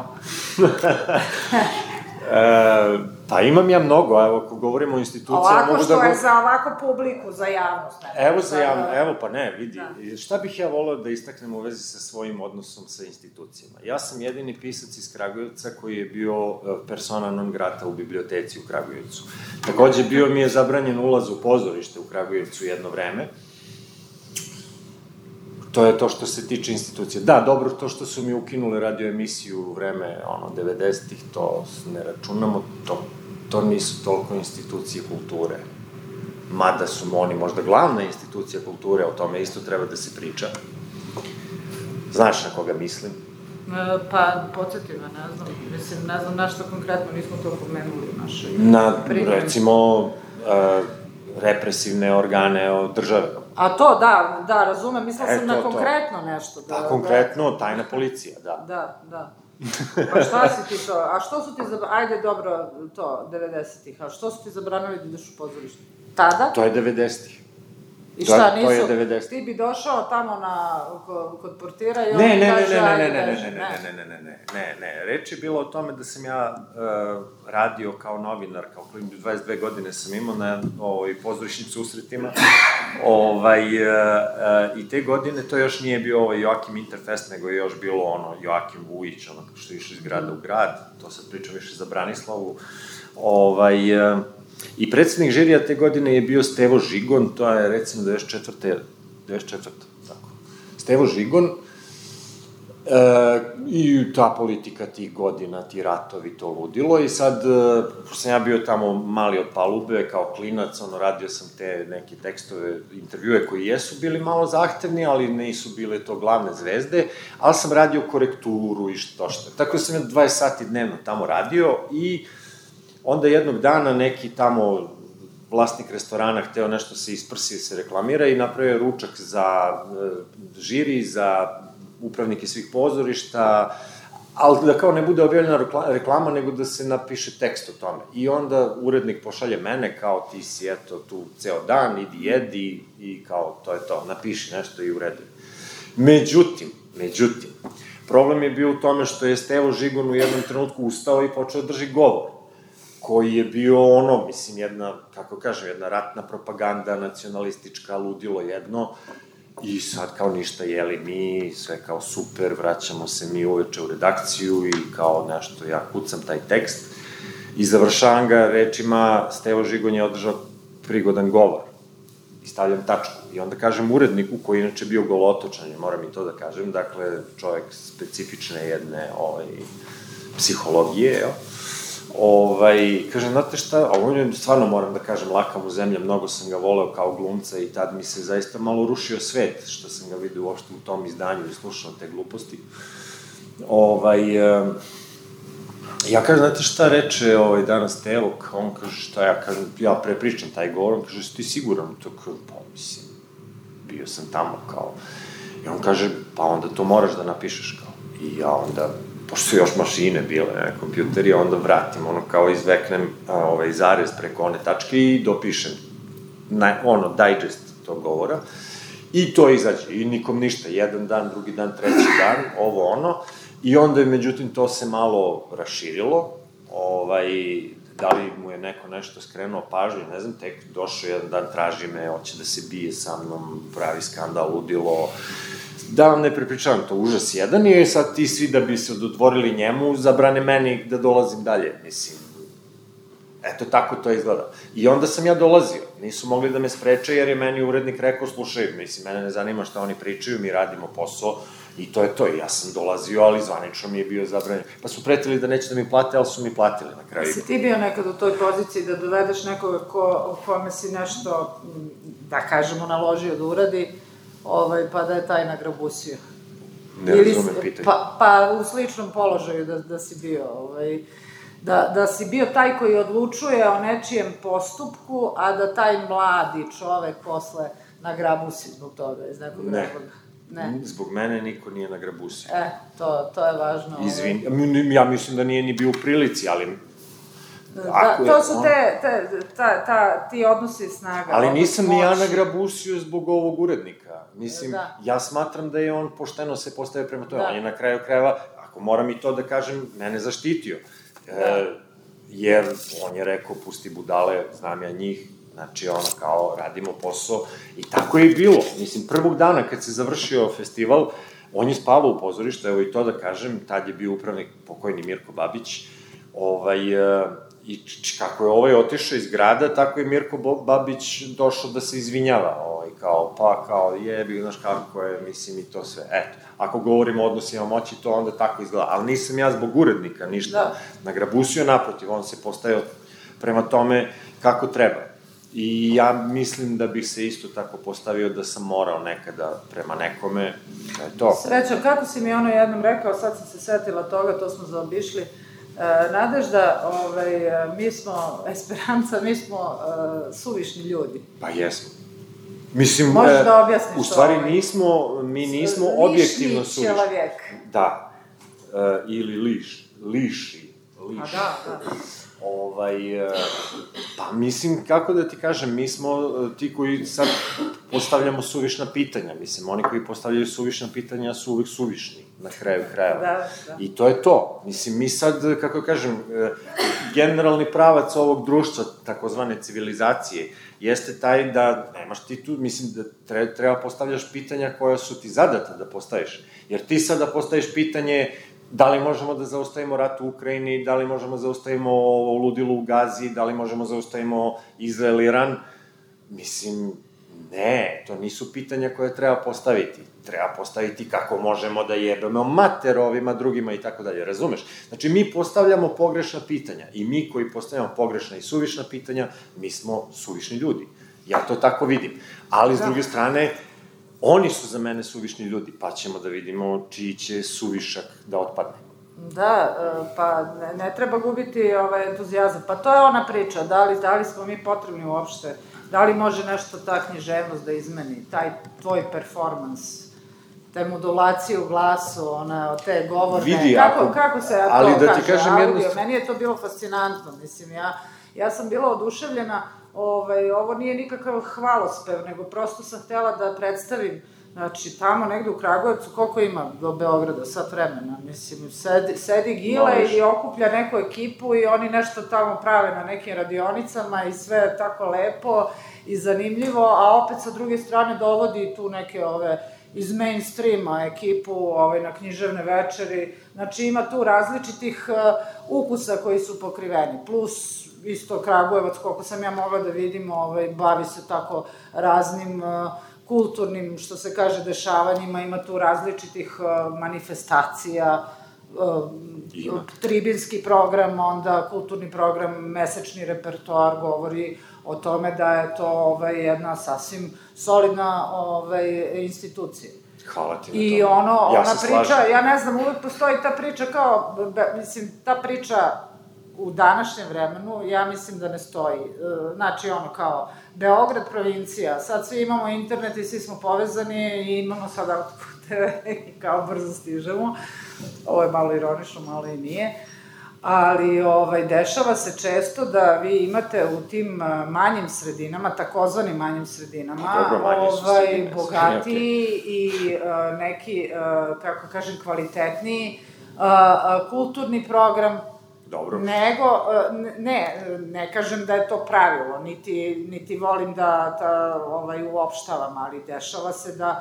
Pa imam ja mnogo, evo, ako govorimo o institucijama... Ovako što je za ovako publiku, za javnost. Evo pa ne, vidi, šta bih ja voleo da istaknem u vezi sa svojim odnosom sa institucijama? Ja sam jedini pisac iz Kragujevca koji je bio persona non grata u biblioteci u Kragujevcu. Takođe, bio mi je zabranjen ulaz u pozorište u Kragujevcu jedno vreme. To je to što se tiče institucije. Da, dobro, to što su mi ukinuli radioemisiju u vreme, 90-ih, to ne računamo, to nisu toliko institucije kulture. Mada su oni možda glavna institucija kulture, o tome isto treba da se priča. Znaš na koga mislim? Pa, podsjeti me, ne znam. Mislim, ne znam na što konkretno, nismo to pomenuli u našoj primjeri. Recimo, represivne organe države. A to, da, razumem, mislila sam na konkretno nešto. Pa, konkretno, tajna policija, da. Da. Pa šta si ti to, a što su ti zabranili, ajde dobro, to, 90-ih, a što su ti zabranili da ideš u pozorište? Tada? To je 90-ih. I šta, nisu? To je 90-ih. Ti bi došao tamo kod portira i on kaže, Ne, reč je bilo o tome da sam ja radio kao novinar, kao klijent, 22 godine sam imao na pozorišnim susretima, i te godine to još nije bio Joakim Interfest, nego je još bilo Joakim Vujić, što je išao iz grada u grad, to sad pričam više za Branislavu, i predsednik žirija te godine je bio Stevo Žigon, to je recimo 94. tako. Stevo Žigon, i ta politika tih godina, ti ratovi, to ludilo, i sad, pošto sam ja bio tamo mali od palube, kao klinac, radio sam te neke tekstove, intervjue koji jesu bili malo zahtevni, ali nisu bile to glavne zvezde, ali sam radio korekturu i što. Tako sam ja 20 sati dnevno tamo radio i onda jednog dana neki tamo vlasnik restorana hteo nešto se isprsi, se reklamira i napravio ručak za žiri, za upravnike svih pozorišta, ali da kao ne bude objavljena reklama, nego da se napiše tekst o tome. I onda urednik pošalje mene kao ti si eto tu ceo dan, idi jedi i kao to je to, napiši nešto i uredi. Međutim, problem je bio u tome što je Stevo Žigon u jednom trenutku ustao i počeo da drži govor, koji je bio mislim, jedna ratna propaganda, nacionalistička, ludilo jedno, i sad kao ništa, jeli mi, sve kao super, vraćamo se mi uveče u redakciju i kao nešto, ja kucam taj tekst i završavam ga rečima Stevo Žigon je održao prigodan govor i stavljam tačku. I onda kažem uredniku, koji inače bio golotočan, moram i to da kažem, dakle, čovek specifične jedne psihologije, jel? Kažem, znate šta, ovo je stvarno, moram da kažem, laka mu zemlja, mnogo sam ga voleo kao glumca i tad mi se zaista malo rušio svet, što sam ga vidio uopšte u tom izdanju i slušao te gluposti. Ja kažem, znate šta reče danas Tevok, on kaže, šta ja kažem, ja prepričam taj govor, on kaže, ti siguran? To kao, pa mislim, bio sam tamo kao, i on kaže, pa onda to moraš da napišeš kao, i ja onda, pošto su još mašine bile, kompjuteri, onda vratim, kao izveknem zarez preko one tačke i dopišem, digest tog govora, i to izađe, i nikom ništa, jedan dan, drugi dan, treći dan, i onda je, međutim, to se malo raširilo, da li mu je neko nešto skrenuo pažnju, ne znam, tek došao jedan dan, traži me, hoće da se bije sa mnom, pravi skandal, ludilo, da vam ne prepričavam, to užas jedan, i sad ti svi da bi se dodvorili njemu, zabrane meni da dolazim dalje, mislim, eto tako to izgleda. I onda sam ja dolazio, nisu mogli da me spreče, jer je meni urednik rekao, slušaj, mislim, mene ne zanima šta oni pričaju, mi radimo posao, i to je to, i ja sam dolazio, ali zvanično mi je bio zabranjen. Pa su pretili da neće da mi plate, ali su mi platili na kraju. Si ti bio nekad u toj poziciji da dovedeš nekoga kome si nešto, da kažemo, naložio da uradi, pa da je taj nagrabusio? Ne razumem pitanje. Pa u sličnom položaju da si bio, da si bio taj koji odlučuje o nečijem postupku, a da taj mladi čovek posle nagrabusi zbog toga, iz nekog razloga. Ne. Zbog mene niko nije nagrabusio. To je važno. Ja mislim da nije ni bio u prilici, ali... To su ti odnosi snaga. Ali nisam ni ja nagrabusio zbog ovog urednika. Mislim, ja smatram da je on pošteno se postavio prema tome. On je na kraju krajeva, ako moram i to da kažem, mene zaštitio. Jer on je rekao, pusti budale, znam ja njih, znači ono kao radimo posao. I tako je i bilo. Mislim, prvog dana kad se završio festival, on je spavao u pozorištu, evo i to da kažem, tad je bio upravnik pokojni Mirko Babić, i kako je ovaj otišao iz grada, tako je Mirko Babić došao da se izvinjava, jebi, znaš kako je, mislim, i to sve. Eto, ako govorimo o odnosima moći, to onda tako izgleda. Ali nisam ja zbog urednika ništa nagrabusio, naprotiv, on se postavio prema tome kako treba. I ja mislim da bih se isto tako postavio da sam morao nekada prema nekome, da je to. Srećo, kako si mi ono jednom rekao, sad sam se setila toga, to smo zaobišli, Nadežda, mi smo Esperanca, mi smo suvišni ljudi. Pa jesmo. Mislim, možeš da objasniš u stvari mi nismo objektivno suvišni. Lišni čelovjek. Da. Ili liši. A da. Pa mislim, kako da ti kažem, mi smo ti koji sad postavljamo suvišna pitanja, mislim, oni koji postavljaju suvišna pitanja su uvek suvišni, na kraju krajeva. Da. I to je to. Mislim, mi sad, kako kažem, generalni pravac ovog društva, takozvane civilizacije, jeste taj da nemaš ti tu, mislim, da treba postavljaš pitanja koja su ti zadata da postaviš. Jer ti sad da postaviš pitanje da li možemo da zaustavimo rat u Ukrajini, da li možemo da zaustavimo ludilo u Gazi, da li možemo da zaustavimo Izrael, Iran, mislim, ne, to nisu pitanja koje treba postaviti. Treba postaviti kako možemo da jebemo mater ovima drugima i tako dalje, razumeš? Znači, mi postavljamo pogrešna pitanja i mi koji postavljamo pogrešna i suvišna pitanja, mi smo suvišni ljudi. Ja to tako vidim. Ali, s druge strane, oni su za mene suvišni ljudi, pa ćemo da vidimo čiji će suvišak da otpadne. Da, pa ne treba gubiti entuzijazam. Pa to je ona priča, da li smo mi potrebni uopšte, da li može nešto ta književnost da izmeni, taj tvoj performans, te modulacije u glasu, te govorne, vidi, kako se to kaže, audio, meni je to bilo fascinantno, mislim, ja sam bila oduševljena, ovo nije nikakav hvalospev, nego prosto sam htela da predstavim, znači, tamo negde u Kragujevcu, koliko ima do Beograda, sat vremena, mislim, sedi Gile i okuplja neku ekipu i oni nešto tamo prave na nekim radionicama i sve tako lepo i zanimljivo, a opet sa druge strane dovodi tu neke iz mainstreama ekipu na književne večeri, znači ima tu različitih ukusa koji su pokriveni, plus isto Kragujevac, koliko sam ja mogla da vidim, bavi se tako raznim kulturnim, što se kaže, dešavanjima, ima tu različitih manifestacija, tribinski program, onda kulturni program, mesečni repertoar govori o tome da je to jedna sasvim solidna institucija. Hvala ti na I ona priča, ja ne znam, uvek postoji ta priča kao, mislim, ta priča u današnjem vremenu, ja mislim da ne stoji. Znači, kao, Beograd, provincija, sad svi imamo internet i svi smo povezani i imamo sad autoputeve i kao brzo stižemo. Ovo je malo ironično, malo i nije. Ali dešava se često da vi imate u tim manjim sredinama, takozvanim manjim sredinama, bogatiji i neki, kako kažem, kvalitetniji kulturni program. Dobro. Nego, ne kažem da je to pravilo, niti volim da uopštavam, ali dešava se da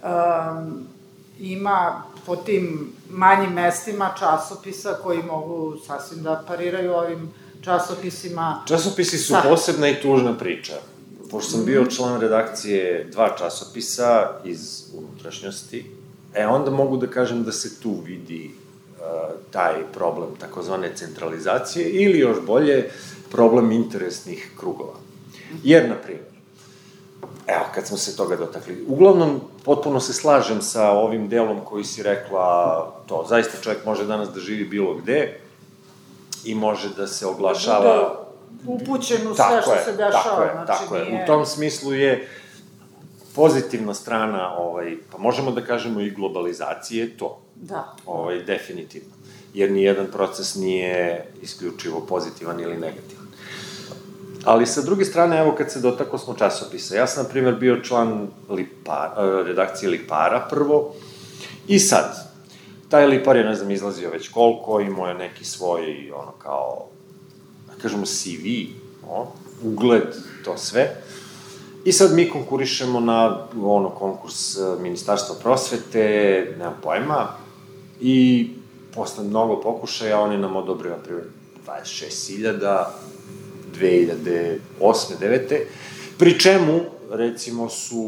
ima po tim manjim mestima časopisa koji mogu sasvim da pariraju ovim časopisima. Časopisi su posebna i tužna priča. Pošto sam bio član redakcije 2 časopisa iz unutrašnjosti, onda mogu da kažem da se tu vidi taj problem takozvane centralizacije ili još bolje problem interesnih krugova. Jer, na primjer, evo, kad smo se toga dotakli, uglavnom, potpuno se slažem sa ovim delom koji si rekla, to, zaista čovjek može danas da živi bilo gde i može da se oglašava... Upućen u sve što se dešava. Tako je. U tom smislu je pozitivna strana, pa možemo da kažemo i globalizacije je to. Da. Definitivno. Jer nijedan proces nije isključivo pozitivan ili negativan. Ali sa druge strane, evo kad se dotaklo smo časopisa, ja sam, na primjer, bio član redakcije Lipara prvo, i sad, taj Lipar je, ne znam, izlazio već koliko, imao je neki svoj, kao, da kažemo, CV, ugled, to sve. I sad mi konkurišemo na, konkurs Ministarstva prosvete, nemam pojma, i posle mnogo pokušaja, oni nam odobrio, na primjer, 26.000, 2008. 2009. Pri čemu, recimo, su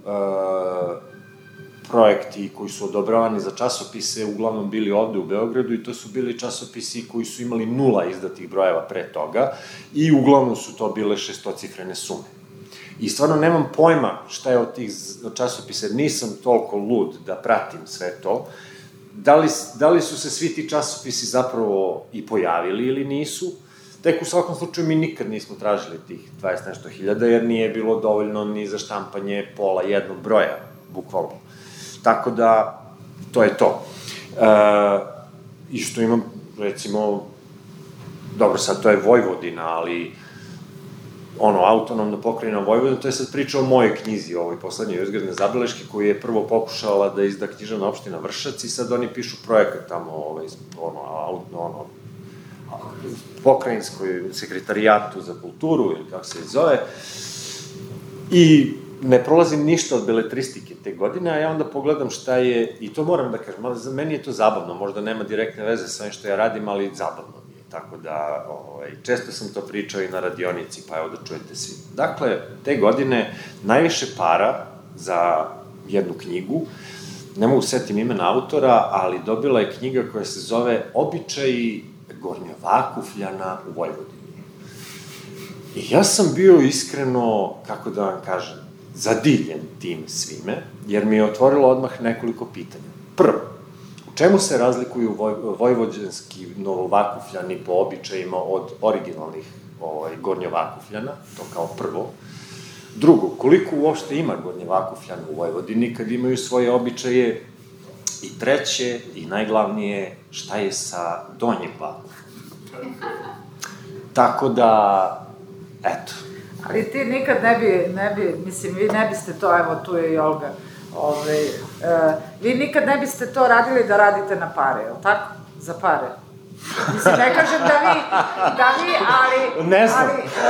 projekti koji su odobravani za časopise uglavnom bili ovde u Beogradu i to su bili časopisi koji su imali 0 izdatih brojeva pre toga i uglavnom su to bile 600-cifrene sume. I stvarno nemam pojma šta je od tih časopisa, nisam toliko lud da pratim sve to. Da li su se svi ti časopisi zapravo i pojavili ili nisu? Tek u svakom slučaju mi nikad nismo tražili tih 20 nešto hiljada, jer nije bilo dovoljno ni za štampanje pola jednog broja, bukvalno. Tako da, to je to. I što imam, recimo, dobro, sad to je Vojvodina, ali autonomna pokrajina Vojvodina, to je sad priča o mojoj knjizi, ovoj poslednjoj uzgredne zabeleške, koju je prvo pokušala da izda književna opština Vršac i sad oni pišu projekat tamo, pokrajinskoj sekretarijatu za kulturu, ili kako se zove, i ne prolazim ništa od beletristike te godine, a ja onda pogledam šta je, i to moram da kažem, ali za meni je to zabavno, možda nema direktne veze sa ovim što ja radim, ali zabavno mi je, tako da, često sam to pričao i na radionici, pa evo da čujete svi. Dakle, te godine najviše para za jednu knjigu, ne mogu setim imena autora, ali dobila je knjiga koja se zove Običaji Gornjovakufljana u Vojvodini. I ja sam bio iskreno, kako da vam kažem, zadivljen tim svime, jer mi je otvorilo odmah nekoliko pitanja. Prvo, u čemu se razlikuju vojvođanski Novovakufljani po običajima od originalnih Gornjovakufljana, to kao prvo. Drugo, koliko uopšte ima Gornjovakufljana u Vojvodini kad imaju svoje običaje? I treće, i najglavnije, šta je sa Donjim Vakufljanom? Tako da, eto. Ali ti nikad ne bi, mislim, vi ne biste to, evo, tu je i Olga, vi nikad ne biste to radili da radite na pare, je li tako? Za pare. Mislim, ne kažem da vi, ali... Ne znam.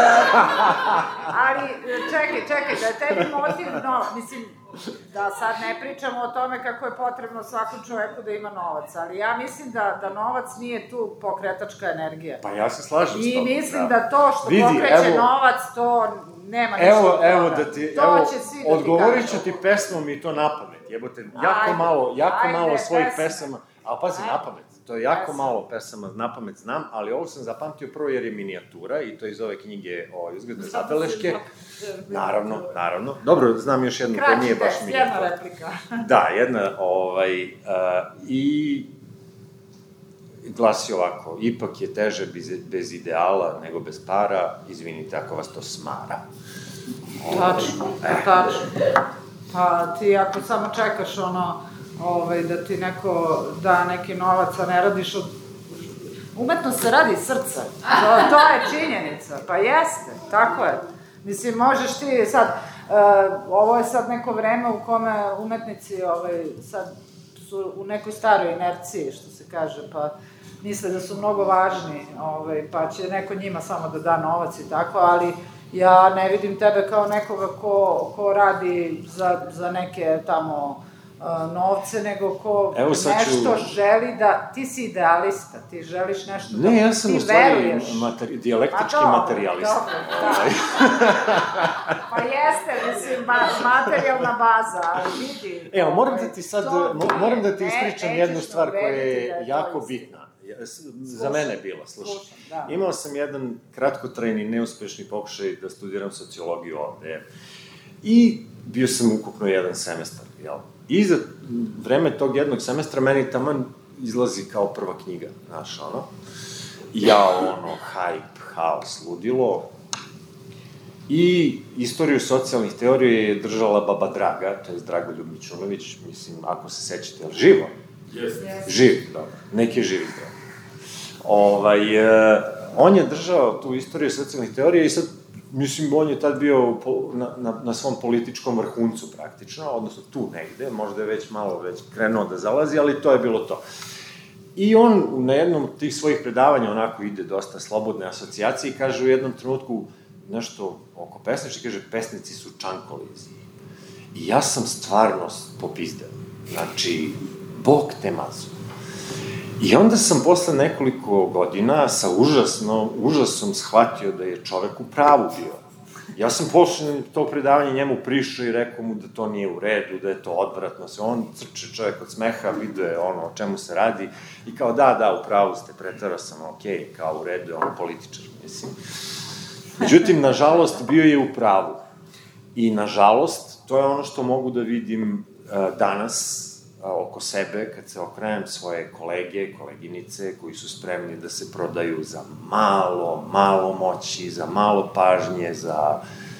Ali, čekaj, da je tebi motivno, mislim, da sad ne pričamo o tome kako je potrebno svakom čoveku da ima novac, ali ja mislim da novac nije tu pokretačka energija. Pa ja se slažem s tobom. I mislim da to što pokreće novac, to nema ništa od toga. Evo da ti, odgovorit ću ti pesmom i to napamet, jebote, jako malo svojih pesama, ali pazi, napamet. To je jako malo pesama napamet znam, ali ovo sam zapamtio prvo jer je minijatura i to iz ove knjige Uzgredne zabeleške. Naravno. Dobro, znam još jednu koja nije baš minijatura. Jedna replika. Da, jedna, i glasi ovako, ipak je teže bez ideala nego bez para, izvinite ako vas to smara. Tačno. Pa ti ako samo čekaš da ti neko da neki novac, a ne radiš od... Umetnost se radi srca. To je činjenica. Pa jeste, tako je. Mislim, možeš ti sad... Ovo je sad neko vreme u kome umetnici sad su u nekoj staroj inerciji, što se kaže, pa misle da su mnogo važni, pa će neko njima samo da da novac i tako, ali ja ne vidim tebe kao nekoga ko radi za neke tamo novce, nego ko nešto želi da... Ti si idealista, ti želiš nešto da... Ne, ja sam u stvari dijalektički materijalista. Dobro. Pa jeste, mislim, materijalna baza, ali vidi... Evo, moram da ti ispričam jednu stvar koja je jako bitna. Za mene je bila, slušaj. Imao sam jedan kratkotrajni, neuspešni pokušaj da studiram sociologiju ovde. I bio sam ukupno jedan semestar, jel? I za vreme tog jednog semestra meni taman izlazi kao prva knjiga, znaš, hype, haos, ludilo. I istoriju socijalnih teorija je držala baba Draga, to je Dragoljub Mićunović, mislim, ako se sećate, ali živo? Živ, dobro. Neki je živi, dobro. On je držao tu istoriju socijalnih teorija i sad, mislim, on je tad bio na svom političkom vrhuncu praktično, odnosno tu negde, možda je već malo krenuo da zalazi, ali to je bilo to. I on na jednom od tih svojih predavanja onako ide dosta slobodne asocijacije i kaže u jednom trenutku nešto oko pesnički, kaže, pesnici su čankolizi. I ja sam stvarno popizdeo. Znači, Bog te mazu. I onda sam posle nekoliko godina sa užasom shvatio da je čovek u pravu bio. Ja sam posle to predavanje njemu prišao i rekao mu da to nije u redu, da je to odvratno. On crče čovek od smeha, vidio je ono o čemu se radi i kao da, u pravu ste, preterao sam, okej, kao u redu je ono političar, mislim. Međutim, nažalost, bio je u pravu. I, nažalost, to je ono što mogu da vidim danas oko sebe, kad se okrenem svoje kolege, koleginice, koji su spremni da se prodaju za malo moći, za malo pažnje, za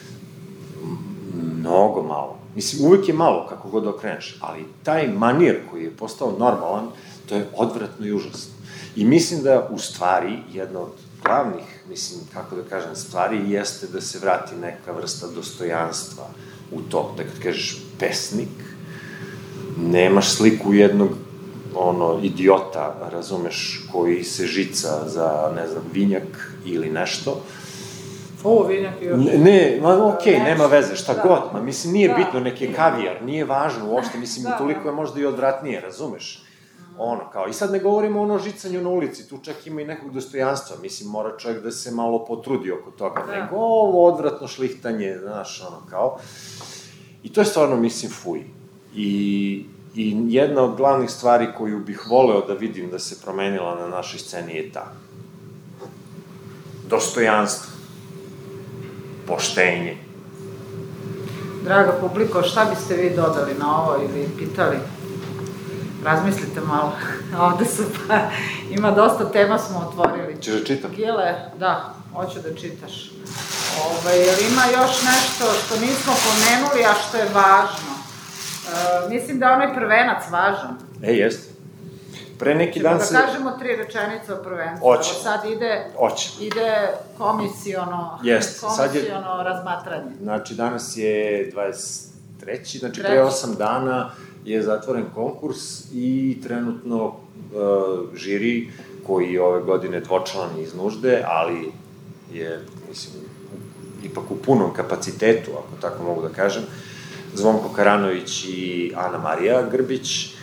mnogo malo. Mislim, uvek je malo, kako god okreneš, ali taj manir koji je postao normalan, to je odvratno i užasno. I mislim da, u stvari, jedna od glavnih, mislim, kako da kažem, stvari jeste da se vrati neka vrsta dostojanstva u to. Da kad kažeš pesnik, nemaš sliku jednog, idiota, razumeš, koji se žica za, ne znam, vinjak ili nešto. Vinjak još. Ne, okej, nema veze, šta god, mislim, nije bitno, neki kavijar, nije važno uopšte, mislim, toliko je možda i odvratnije, razumeš? Kao, i sad ne govorimo o žicanju na ulici, tu čak ima i nekog dostojanstva, mislim, mora čovjek da se malo potrudi oko toga, nego ovo odvratno šlihtanje, znaš, kao. I to je stvarno, mislim, fuj. I jedna od glavnih stvari koju bih voleo da vidim da se promenila na našoj sceni je ta. Dostojanstvo. Poštenje. Draga publiko, šta biste vi dodali na ovo ili pitali? Razmislite malo. Ovde su ima dosta tema smo otvorili. Češ da čitam? Gile, da, hoću da čitaš. Jer ima još nešto što nismo pomenuli, a što je važno. Mislim da je onaj prvenac važan. Jeste. Pre neki dan se... Da kažemo 3 rečenice o prvencu. Oće. Sad ide komisiono razmatranje. Znači, danas je 23. Znači, pre 8 dana je zatvoren konkurs i trenutno žiri, koji je ove godine dvočlan iz nužde, ali je, mislim, ipak u punom kapacitetu, ako tako mogu da kažem, Zvonko Karanović i Ana Marija Grbić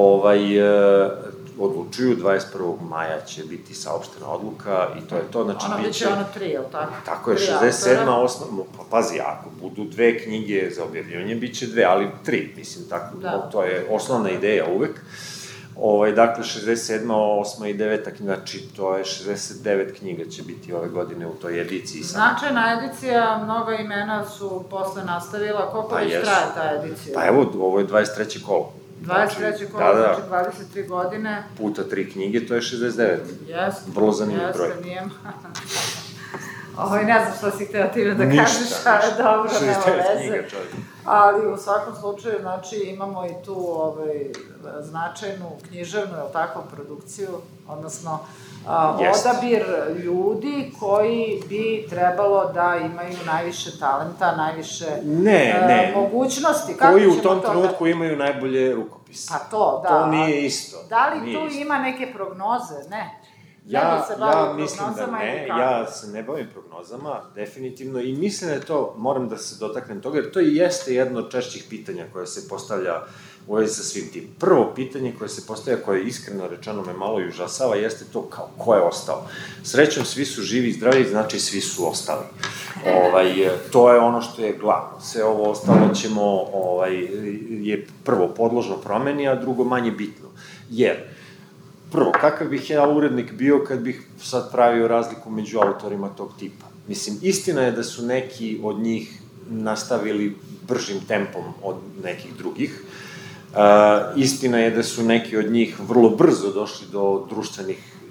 odlučuju, 21. maja će biti saopštena odluka i to je to, znači biće... Ono 3, je li tako? Tako je, 67. osnovna, pazi, ako budu 2 knjige za objavljivanje, bit će 2, ali 3, mislim, tako, to je osnovna ideja uvek. Dakle, 67. 8. i 9. knjiga, znači to je 69 knjiga će biti ove godine u toj ediciji. Značajna edicija, mnoga imena su posle nastavila, koliko već traje ta edicija? Pa evo, ovo je 23. kolo. 23. kolo, znači 23 godine. Puta 3 knjige, to je 69. Jeste. Vrlo zanimljiv broj. Jeste, nijem. Ne znam što si hteo time da kažeš, ali dobro, nema veze. Ali u svakom slučaju, znači, imamo i tu značajnu književnu, je li tako, produkciju, odnosno odabir ljudi koji bi trebalo da imaju najviše talenta, najviše mogućnosti. Koji u tom trenutku imaju najbolje rukopise. Pa to, da. To nije isto. Da li tu ima neke prognoze? Ne. Ja mislim da ne, ja se ne bavim prognozama, definitivno, i mislim da to, moram da se dotaknem toga, jer to i jeste jedno od češćih pitanja koje se postavlja u vezi sa svim tim. Prvo pitanje koje se postavlja, koje iskreno rečeno me malo i užasava, jeste to kao ko je ostao. Srećom, svi su živi i zdravi, znači svi su ostali. To je ono što je glavno. Sve ovo ostalo ćemo, je prvo podložno promeni, a drugo manje bitno. Jer, prvo, kakav bih ja urednik bio kad bih sad pravio razliku među autorima tog tipa? Mislim, istina je da su neki od njih nastavili bržim tempom od nekih drugih. Istina je da su neki od njih vrlo brzo došli do društvenih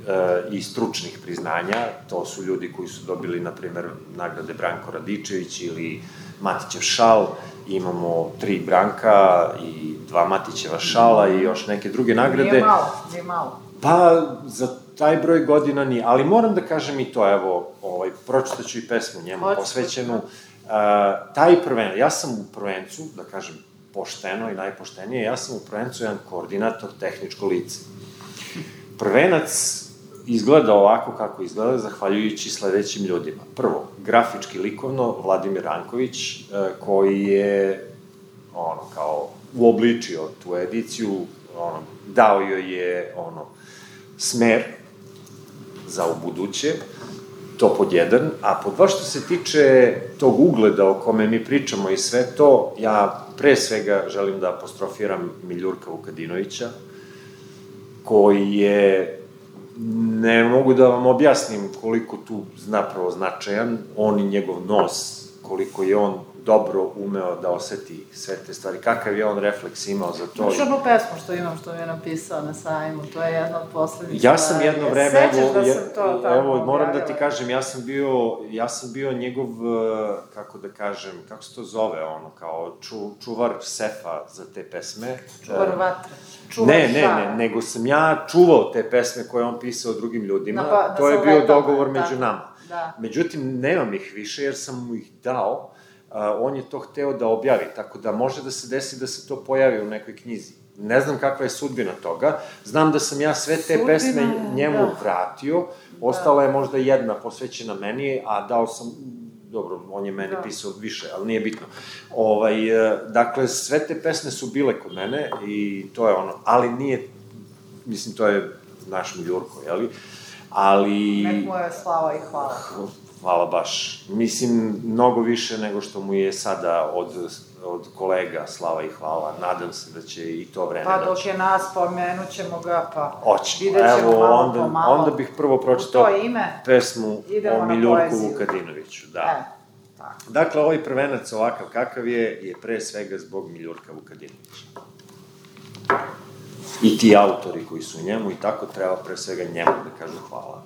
i stručnih priznanja. To su ljudi koji su dobili, na primer, nagrade Branko Radičević ili Matićev šal. Imamo 3 Branka i 2 Matićeva šala i još neke druge nagrade. Nije malo. Pa, za taj broj godina nije. Ali moram da kažem i to, evo, pročitaću i pesmu njemu posvećenu. Taj prvenac, ja sam u prvencu, da kažem pošteno i najpoštenije, ja sam u prvencu jedan koordinator tehničko lice. Prvenac izgleda ovako kako izgleda, zahvaljujući sledećim ljudima. Prvo, grafički likovno, Vladimir Ranković, koji je, kao, uobličio tu ediciju, dao joj je, smer za ubuduće, to pod 1, a pod 2 što se tiče tog ugleda o kome mi pričamo i sve to, ja pre svega želim da apostrofiram Miljurka Vukadinovića, koji je, ne mogu da vam objasnim koliko tu zapravo značajan, on i njegov nos, koliko je on dobro umeo da oseti sve te stvari, kakav je on refleks imao za to. Znaš onu pesmu što imam, što mi je napisao na sajmu, to je jedna od poslednjih. Ja sam jedno vreme, sećaš da sam to tamo evo, moram da ti kažem, ja sam bio njegov, kako da kažem, kako se to zove, kao čuvar sefa za te pesme. Čuvar vatre. Ne, nego sam ja čuvao te pesme koje on pisao drugim ljudima, to je bio dogovor među nama. Međutim, nemam ih više jer sam mu ih dao, on je to hteo da objavi, tako da može da se desi da se to pojavi u nekoj knjizi. Ne znam kakva je sudbina toga, znam da sam ja sve te pesme njemu vratio, ostala je možda jedna posvećena meni, a dao sam, dobro, on je meni pisao više, ali nije bitno. Dakle, sve te pesme su bile kod mene i to je ali nije, mislim, to je naš Miljurko, jeli? Ali... Nek mu je slava i hvala. Hvala baš. Mislim, mnogo više nego što mu je sada od kolega slava i hvala. Nadam se da će i to vreme doći. Pa dok je nas, pomenut ćemo ga, pa vidjet ćemo malo po malo. Onda bih prvo pročitao pesmu o Miljurku Vukadinoviću. Da. Dakle, ovaj prvenac ovakav kakav je pre svega zbog Miljurka Vukadinovića. I ti autori koji su njemu i tako treba pre svega njemu da kažu hvala.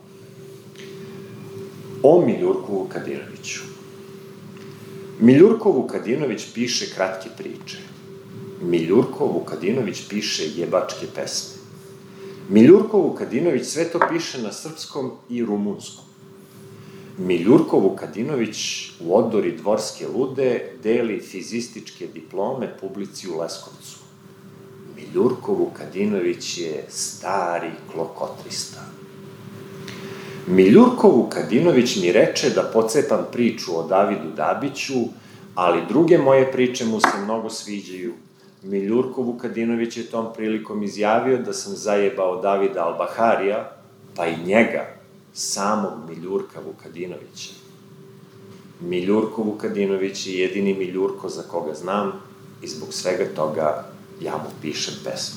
O Miljurku Vukadinoviću. Miljurko Vukadinović piše kratke priče. Miljurko Vukadinović piše jebačke pesme. Miljurko Vukadinović sve to piše na srpskom i rumunskom. Miljurko Vukadinović u odori dvorske lude deli fizističke diplome publici u Leskovcu. Miljurko Vukadinović je stari klokotrista. Miljurko Vukadinović mi reče da pocepam priču o Davidu Dabiću, ali druge moje priče mu se mnogo sviđaju. Miljurko Vukadinović je tom prilikom izjavio da sam zajebao Davida Albaharija, pa i njega, samog Miljurka Vukadinovića. Miljurko Vukadinović je jedini Miljurko za koga znam i zbog svega toga ja mu pišem pesmu.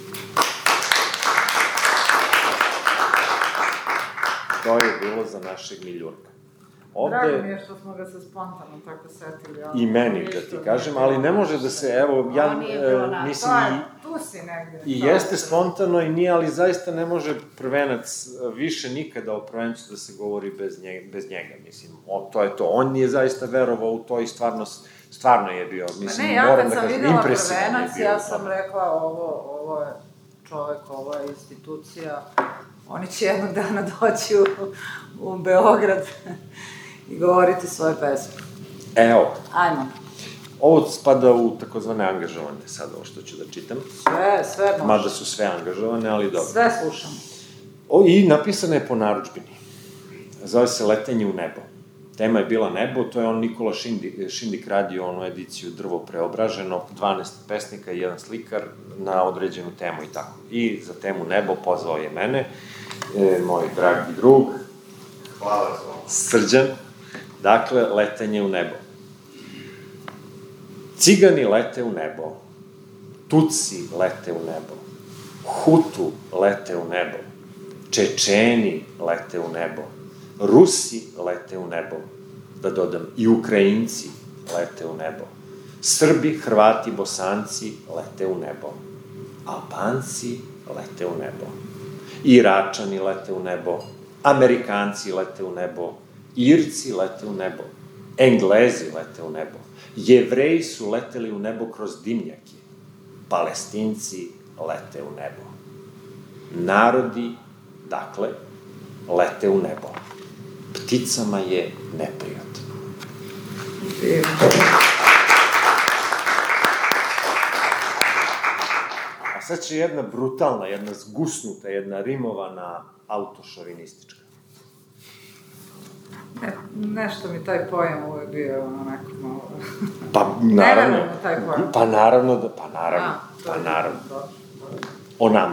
To je bilo za našeg Miljurka. Drago mi je što smo ga se spontano tako setili. I meni, da ti kažem, ali ne može da se, evo, ja mislim tu si negde. I jeste spontano i nije, ali zaista ne može prvenac više nikada o prvencu da se govori bez njega, mislim, to je to. On je zaista verovao u to i stvarno je bio, mislim, moram da kažem, impresivan je bio. Ne, ja kad sam videla prvenac, ja sam rekla, ovo je čovek, ovo je institucija, oni će jednog dana doći u Beograd i govoriti svoje pesme. Evo. Ajmo. Ovo spada u takozvane angažovane, sad ovo što ću da čitam. Sve može. Mada su sve angažovane, ali dobro. Sve slušamo. I napisana je po narudžbini. Zove se Letenje u nebo. Tema je bila nebo, to je on Nikola Šindik radio onu ediciju Drvo preobraženo, 12 pesnika i jedan slikar na određenu temu i tako. I za temu nebo pozvao je mene, moj dragi drug. Hvala za ovo. Srđan. Dakle, Letenje u nebo. Cigani lete u nebo, Tutsi lete u nebo, Hutu lete u nebo, Čečeni lete u nebo, Rusi lete u nebo, da dodam, i Ukrajinci lete u nebo, Srbi, Hrvati, Bosanci lete u nebo, Albanci lete u nebo. Iračani lete u nebo, Amerikanci lete u nebo, Irci lete u nebo, Englezi lete u nebo, Jevreji su leteli u nebo kroz dimnjake, Palestinci lete u nebo. Narodi, dakle, lete u nebo. Pticama je neprijatno. A sad će jedna brutalna, jedna zgusnuta, jedna rimovana autošovinistička. Nešto mi taj pojam uvek bio onako malo... Pa, naravno. Ne taj pojam. Pa, naravno. O nam.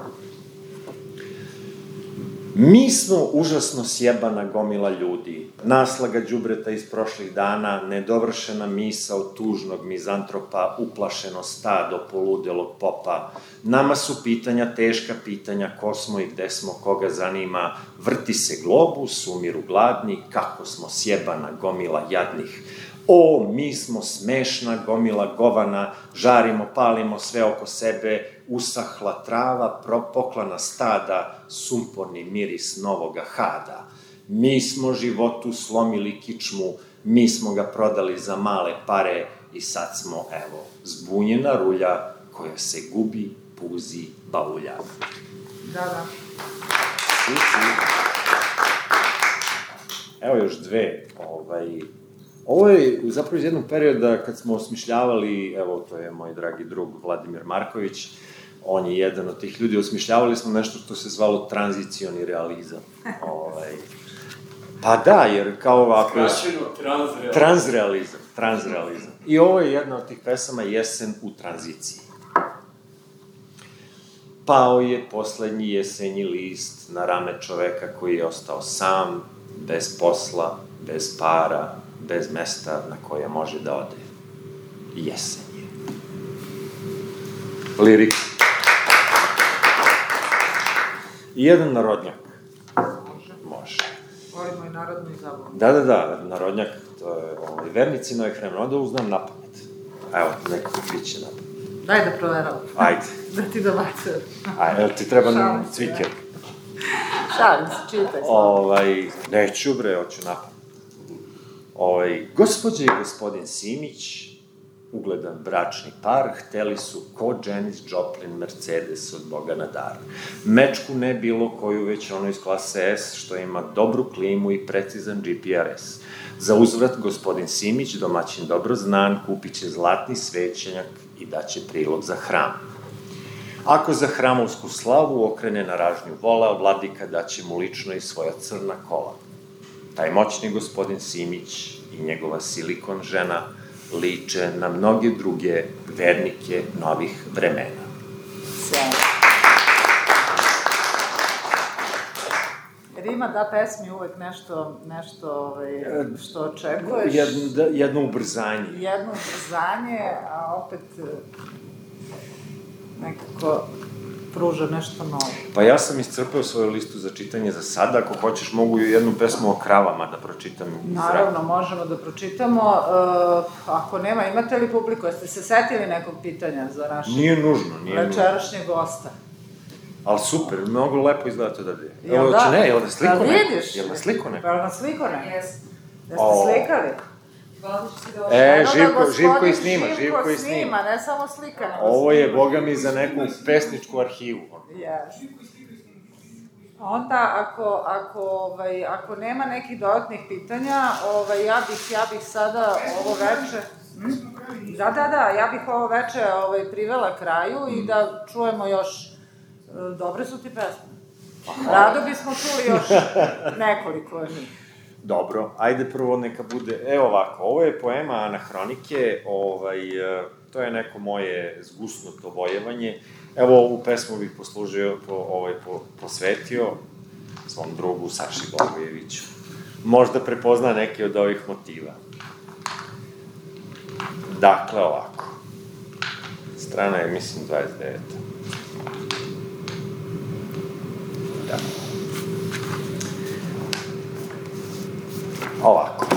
Mi smo užasno sjebana gomila ljudi, naslaga đubreta iz prošlih dana, nedovršena misao tužnog mizantropa, uplašeno stado poludelog popa. Nama su pitanja, teška pitanja, ko smo i gde smo, koga zanima. Vrti se globus, umiru gladni, kako smo sjebana gomila jadnih. O, mi smo smešna gomila govana, žarimo, palimo sve oko sebe, usahla trava, poklana stada, sumporni miris novoga hada. Mi smo životu slomili kičmu, mi smo ga prodali za male pare i sad smo, evo, zbunjena rulja koja se gubi, puzi, baulja. Da. Evo još dve, Ovo je zapravo iz jednog perioda kad smo osmišljavali, evo, to je moj dragi drug Vladimir Marković, on je jedan od tih ljudi, osmišljavali smo nešto što se zvalo tranzicioni realizam. Pa da, jer kao ovako... Skraćeno, transrealizam. I ovo je jedna od tih pesama, Jesen u tranziciji. Pao je poslednji jesenji list na rame čoveka koji je ostao sam, bez posla, bez para, bez mesta na koje može da ode. Jesen je. Lirik. I jedan narodnjak. Može. Volimo i narodnu i zabavnu. Da, narodnjak, to je vernici nove hreme, onda uznam na pamet. Evo, neko bit će na pamet. Daj da proveravam. Ajde. Da ti dobacujem. Ajde, ti treba nam cviker. Šalim se, čitaj. Neću bre, hoću na pamet. Gospođe i gospodin Simić, ugledan bračni par, hteli su ko Janis Joplin Mercedes od Boga na dar. Mečku ne bilo koju, već ono iz klase S, što ima dobru klimu i precizan GPRS. Za uzvrat, gospodin Simić, domaćin dobro znan, kupit će zlatni svećenjak i daće prilog za hram. Ako za hramovsku slavu okrene na ražnju vola, vladika daće mu lično i svoja crna kola. Taj moćni gospodin Simić i njegova silikon žena liče na mnoge druge vernike novih vremena. Sjajno. Jer ima da pesmi uvek nešto što očekuješ. Jedno ubrzanje. Jedno ubrzanje, a opet nekako pruža nešto novo. Pa ja sam iscrpeo svoju listu za čitanje za sada, ako hoćeš mogu i jednu pesmu o kravama da pročitam. Naravno, možemo da pročitamo. Ako nema, imate li publiku? Jeste se setili nekog pitanja za našeg večerašnjeg gosta? Ali super, mnogo lepo izgleda to da je. Jel da? Ne, jel da sliko neko? Vidiš? Jel da sliko neko? Jel da sliko neko? Jeste. Da ste slikali? Živko i snima. Ne samo slika. Ovo je, boga mi, za neku pesničku arhivu. Jes. Onda, ako nema nekih dodatnih pitanja, ja bih sada ovo veče... Ja bih ovo veče privela kraju i da čujemo još... Dobre su ti pesme. Rado bismo čuli još nekoliko od njih. Dobro, ajde prvo neka bude, evo ovako, ovo je poema Anahronike, to je neko moje zgusnuto vojevanje, evo ovu pesmu bih posvetio svom drugu Saši Blagojeviću, možda prepozna neke od ovih motiva. Dakle, ovako, strana je, mislim, 29. Da. Ovako.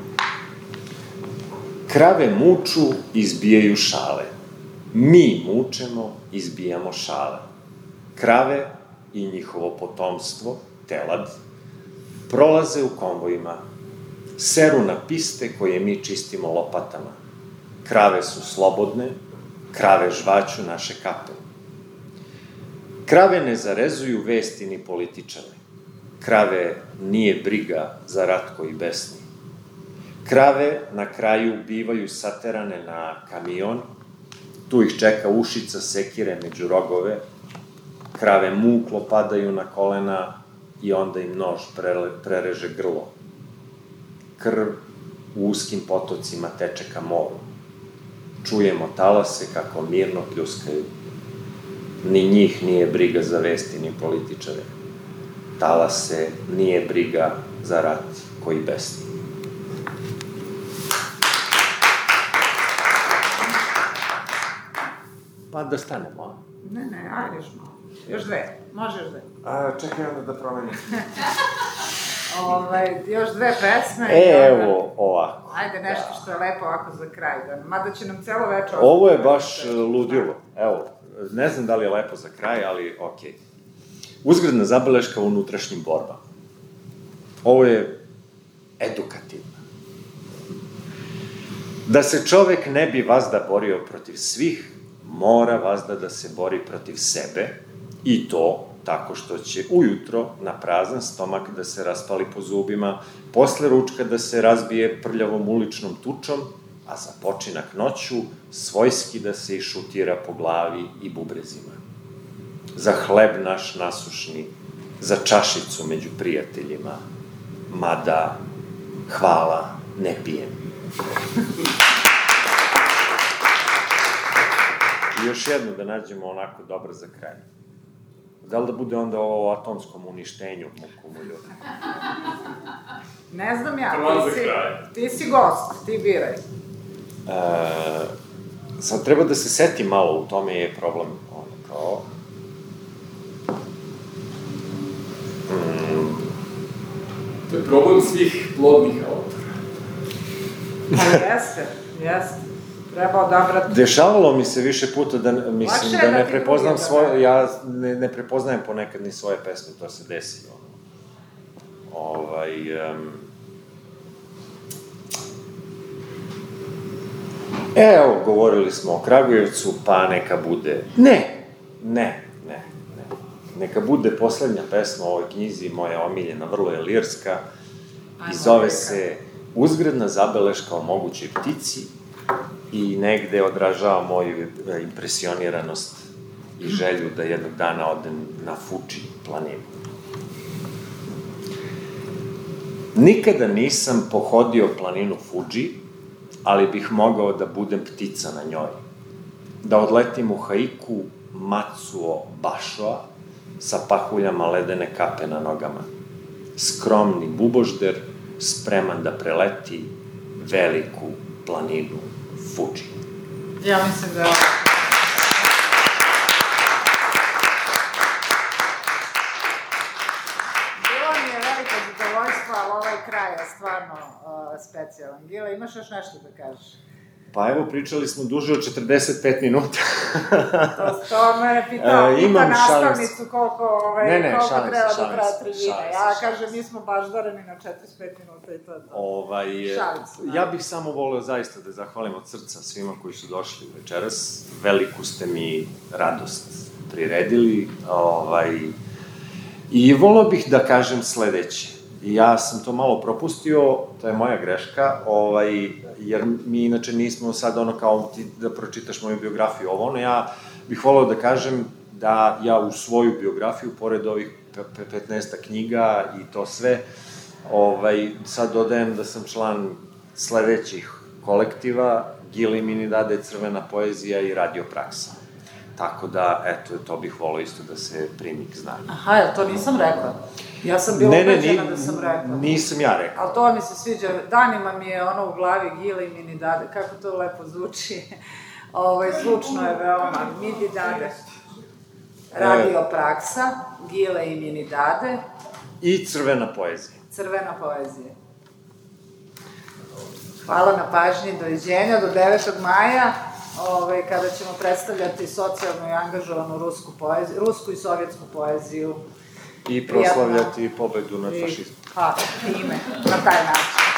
Krave muču, izbijaju šale. Mi mučemo, izbijamo šale. Krave i njihovo potomstvo, telad, prolaze u konvojima, seru na piste koje mi čistimo lopatama. Krave su slobodne, krave žvaću naše kape. Krave ne zarezuju vesti ni političare. Krave nije briga za ratko i besni. Krave na kraju bivaju saterane na kamion, tu ih čeka ušica sekire među rogove, krave muklo padaju na kolena i onda im nož prereže grlo. Krv u uskim potocima teče ka moru. Čujemo talase kako mirno pljuskaju. Ni njih nije briga za vesti ni političare. Talase nije briga za rat koji besni. Pa da stanemo, a? Ne, ajde još malo. Još dve, može još dve. Čekaj onda da promenim. Još dve pesme. Evo, ovako. Ajde nešto što je lepo ovako za kraj. Mada će nam celo večer... Ovo je baš ludilo. Evo, ne znam da li je lepo za kraj, ali okej. Uzgredna zabeleška u unutrašnjim borbama. Ovo je edukativno. Da se čovek ne bi vazda borio protiv svih, mora vazda da se bori protiv sebe, i to tako što će ujutro na prazan stomak da se raspali po zubima, posle ručka da se razbije prljavom uličnom tučom, a za počinak noću svojski da se išutira po glavi i bubrezima. Za hleb naš nasušni, za čašicu među prijateljima, mada, hvala, ne pijem. I još jedno da nađemo onako dobro za kraj. Da li da bude onda ovo o atomskom uništenju muku ljudi? Ne znam ja, ti si gost, ti biraj. Sad treba da se seti malo, u tome je problem. Ono kao... To je problem svih plodnih autora. Pa jeste. Treba odabrati. Dešavalo mi se više puta da, mislim, da ne prepoznam svoje, ja ne prepoznajem ponekad ni svoje pesme, to se desi, Evo, govorili smo o Kragujevcu, pa neka bude... Ne. Neka bude poslednja pesma u ovoj knjizi, moja omiljena, vrlo je lirska, i zove se Uzgredna zabeleška o mogućoj ptici, i negde odražava moju impresioniranost i želju da jednog dana odem na Fuji planinu. Nikada nisam pohodio planinu Fuji, ali bih mogao da budem ptica na njoj. Da odletim u haiku Matsuo Bashoa sa pahuljama ledene kape na nogama. Skromni bubožder, spreman da preleti veliku planinu Fuji. Ja mislim da je ovo. Bilo mi je veliko zadovoljstvo, ali ovaj kraj je stvarno specijalan. Gila, imaš još nešto da kažeš? Pa evo, pričali smo duže od 45 minuta. To me pita nastavnicu koliko treba da traje tribine. Ja kažem, mi smo baždareni na 45 minuta i to je to. Ja bih samo voleo zaista da zahvalim od srca svima koji su došli večeras. Veliku ste mi radost priredili. I voleo bih da kažem sledeće. Ja sam to malo propustio, to je moja greška, jer mi inače nismo sad ono kao ti da pročitaš moju biografiju ja bih voleo da kažem da ja u svoju biografiju, pored ovih 15 knjiga i to sve, sad dodajem da sam član sledećih kolektiva, Gila i Minidade, Crvena poezija i Radio Praksa. Tako da, eto, to bih voleo isto da se primi k znanju. Aha, jel to nisam rekla? Ja sam bila ubeđena da sam rekla. Nisam ja rekla. Ali to mi se sviđa, danima mi je ono u glavi Gila i Minidade, kako to lepo zvuči. Zvučno je veoma, Minidade. Radio Praksa, Gila i Minidade. I Crvena poezija. Crvena poezija. Hvala na pažnji, doviđenja, do 9. maja. kada ćemo predstavljati socijalno i angažovanu rusku i sovjetsku poeziju. I proslavljati pobedu nad fašizmom. Time, na taj način.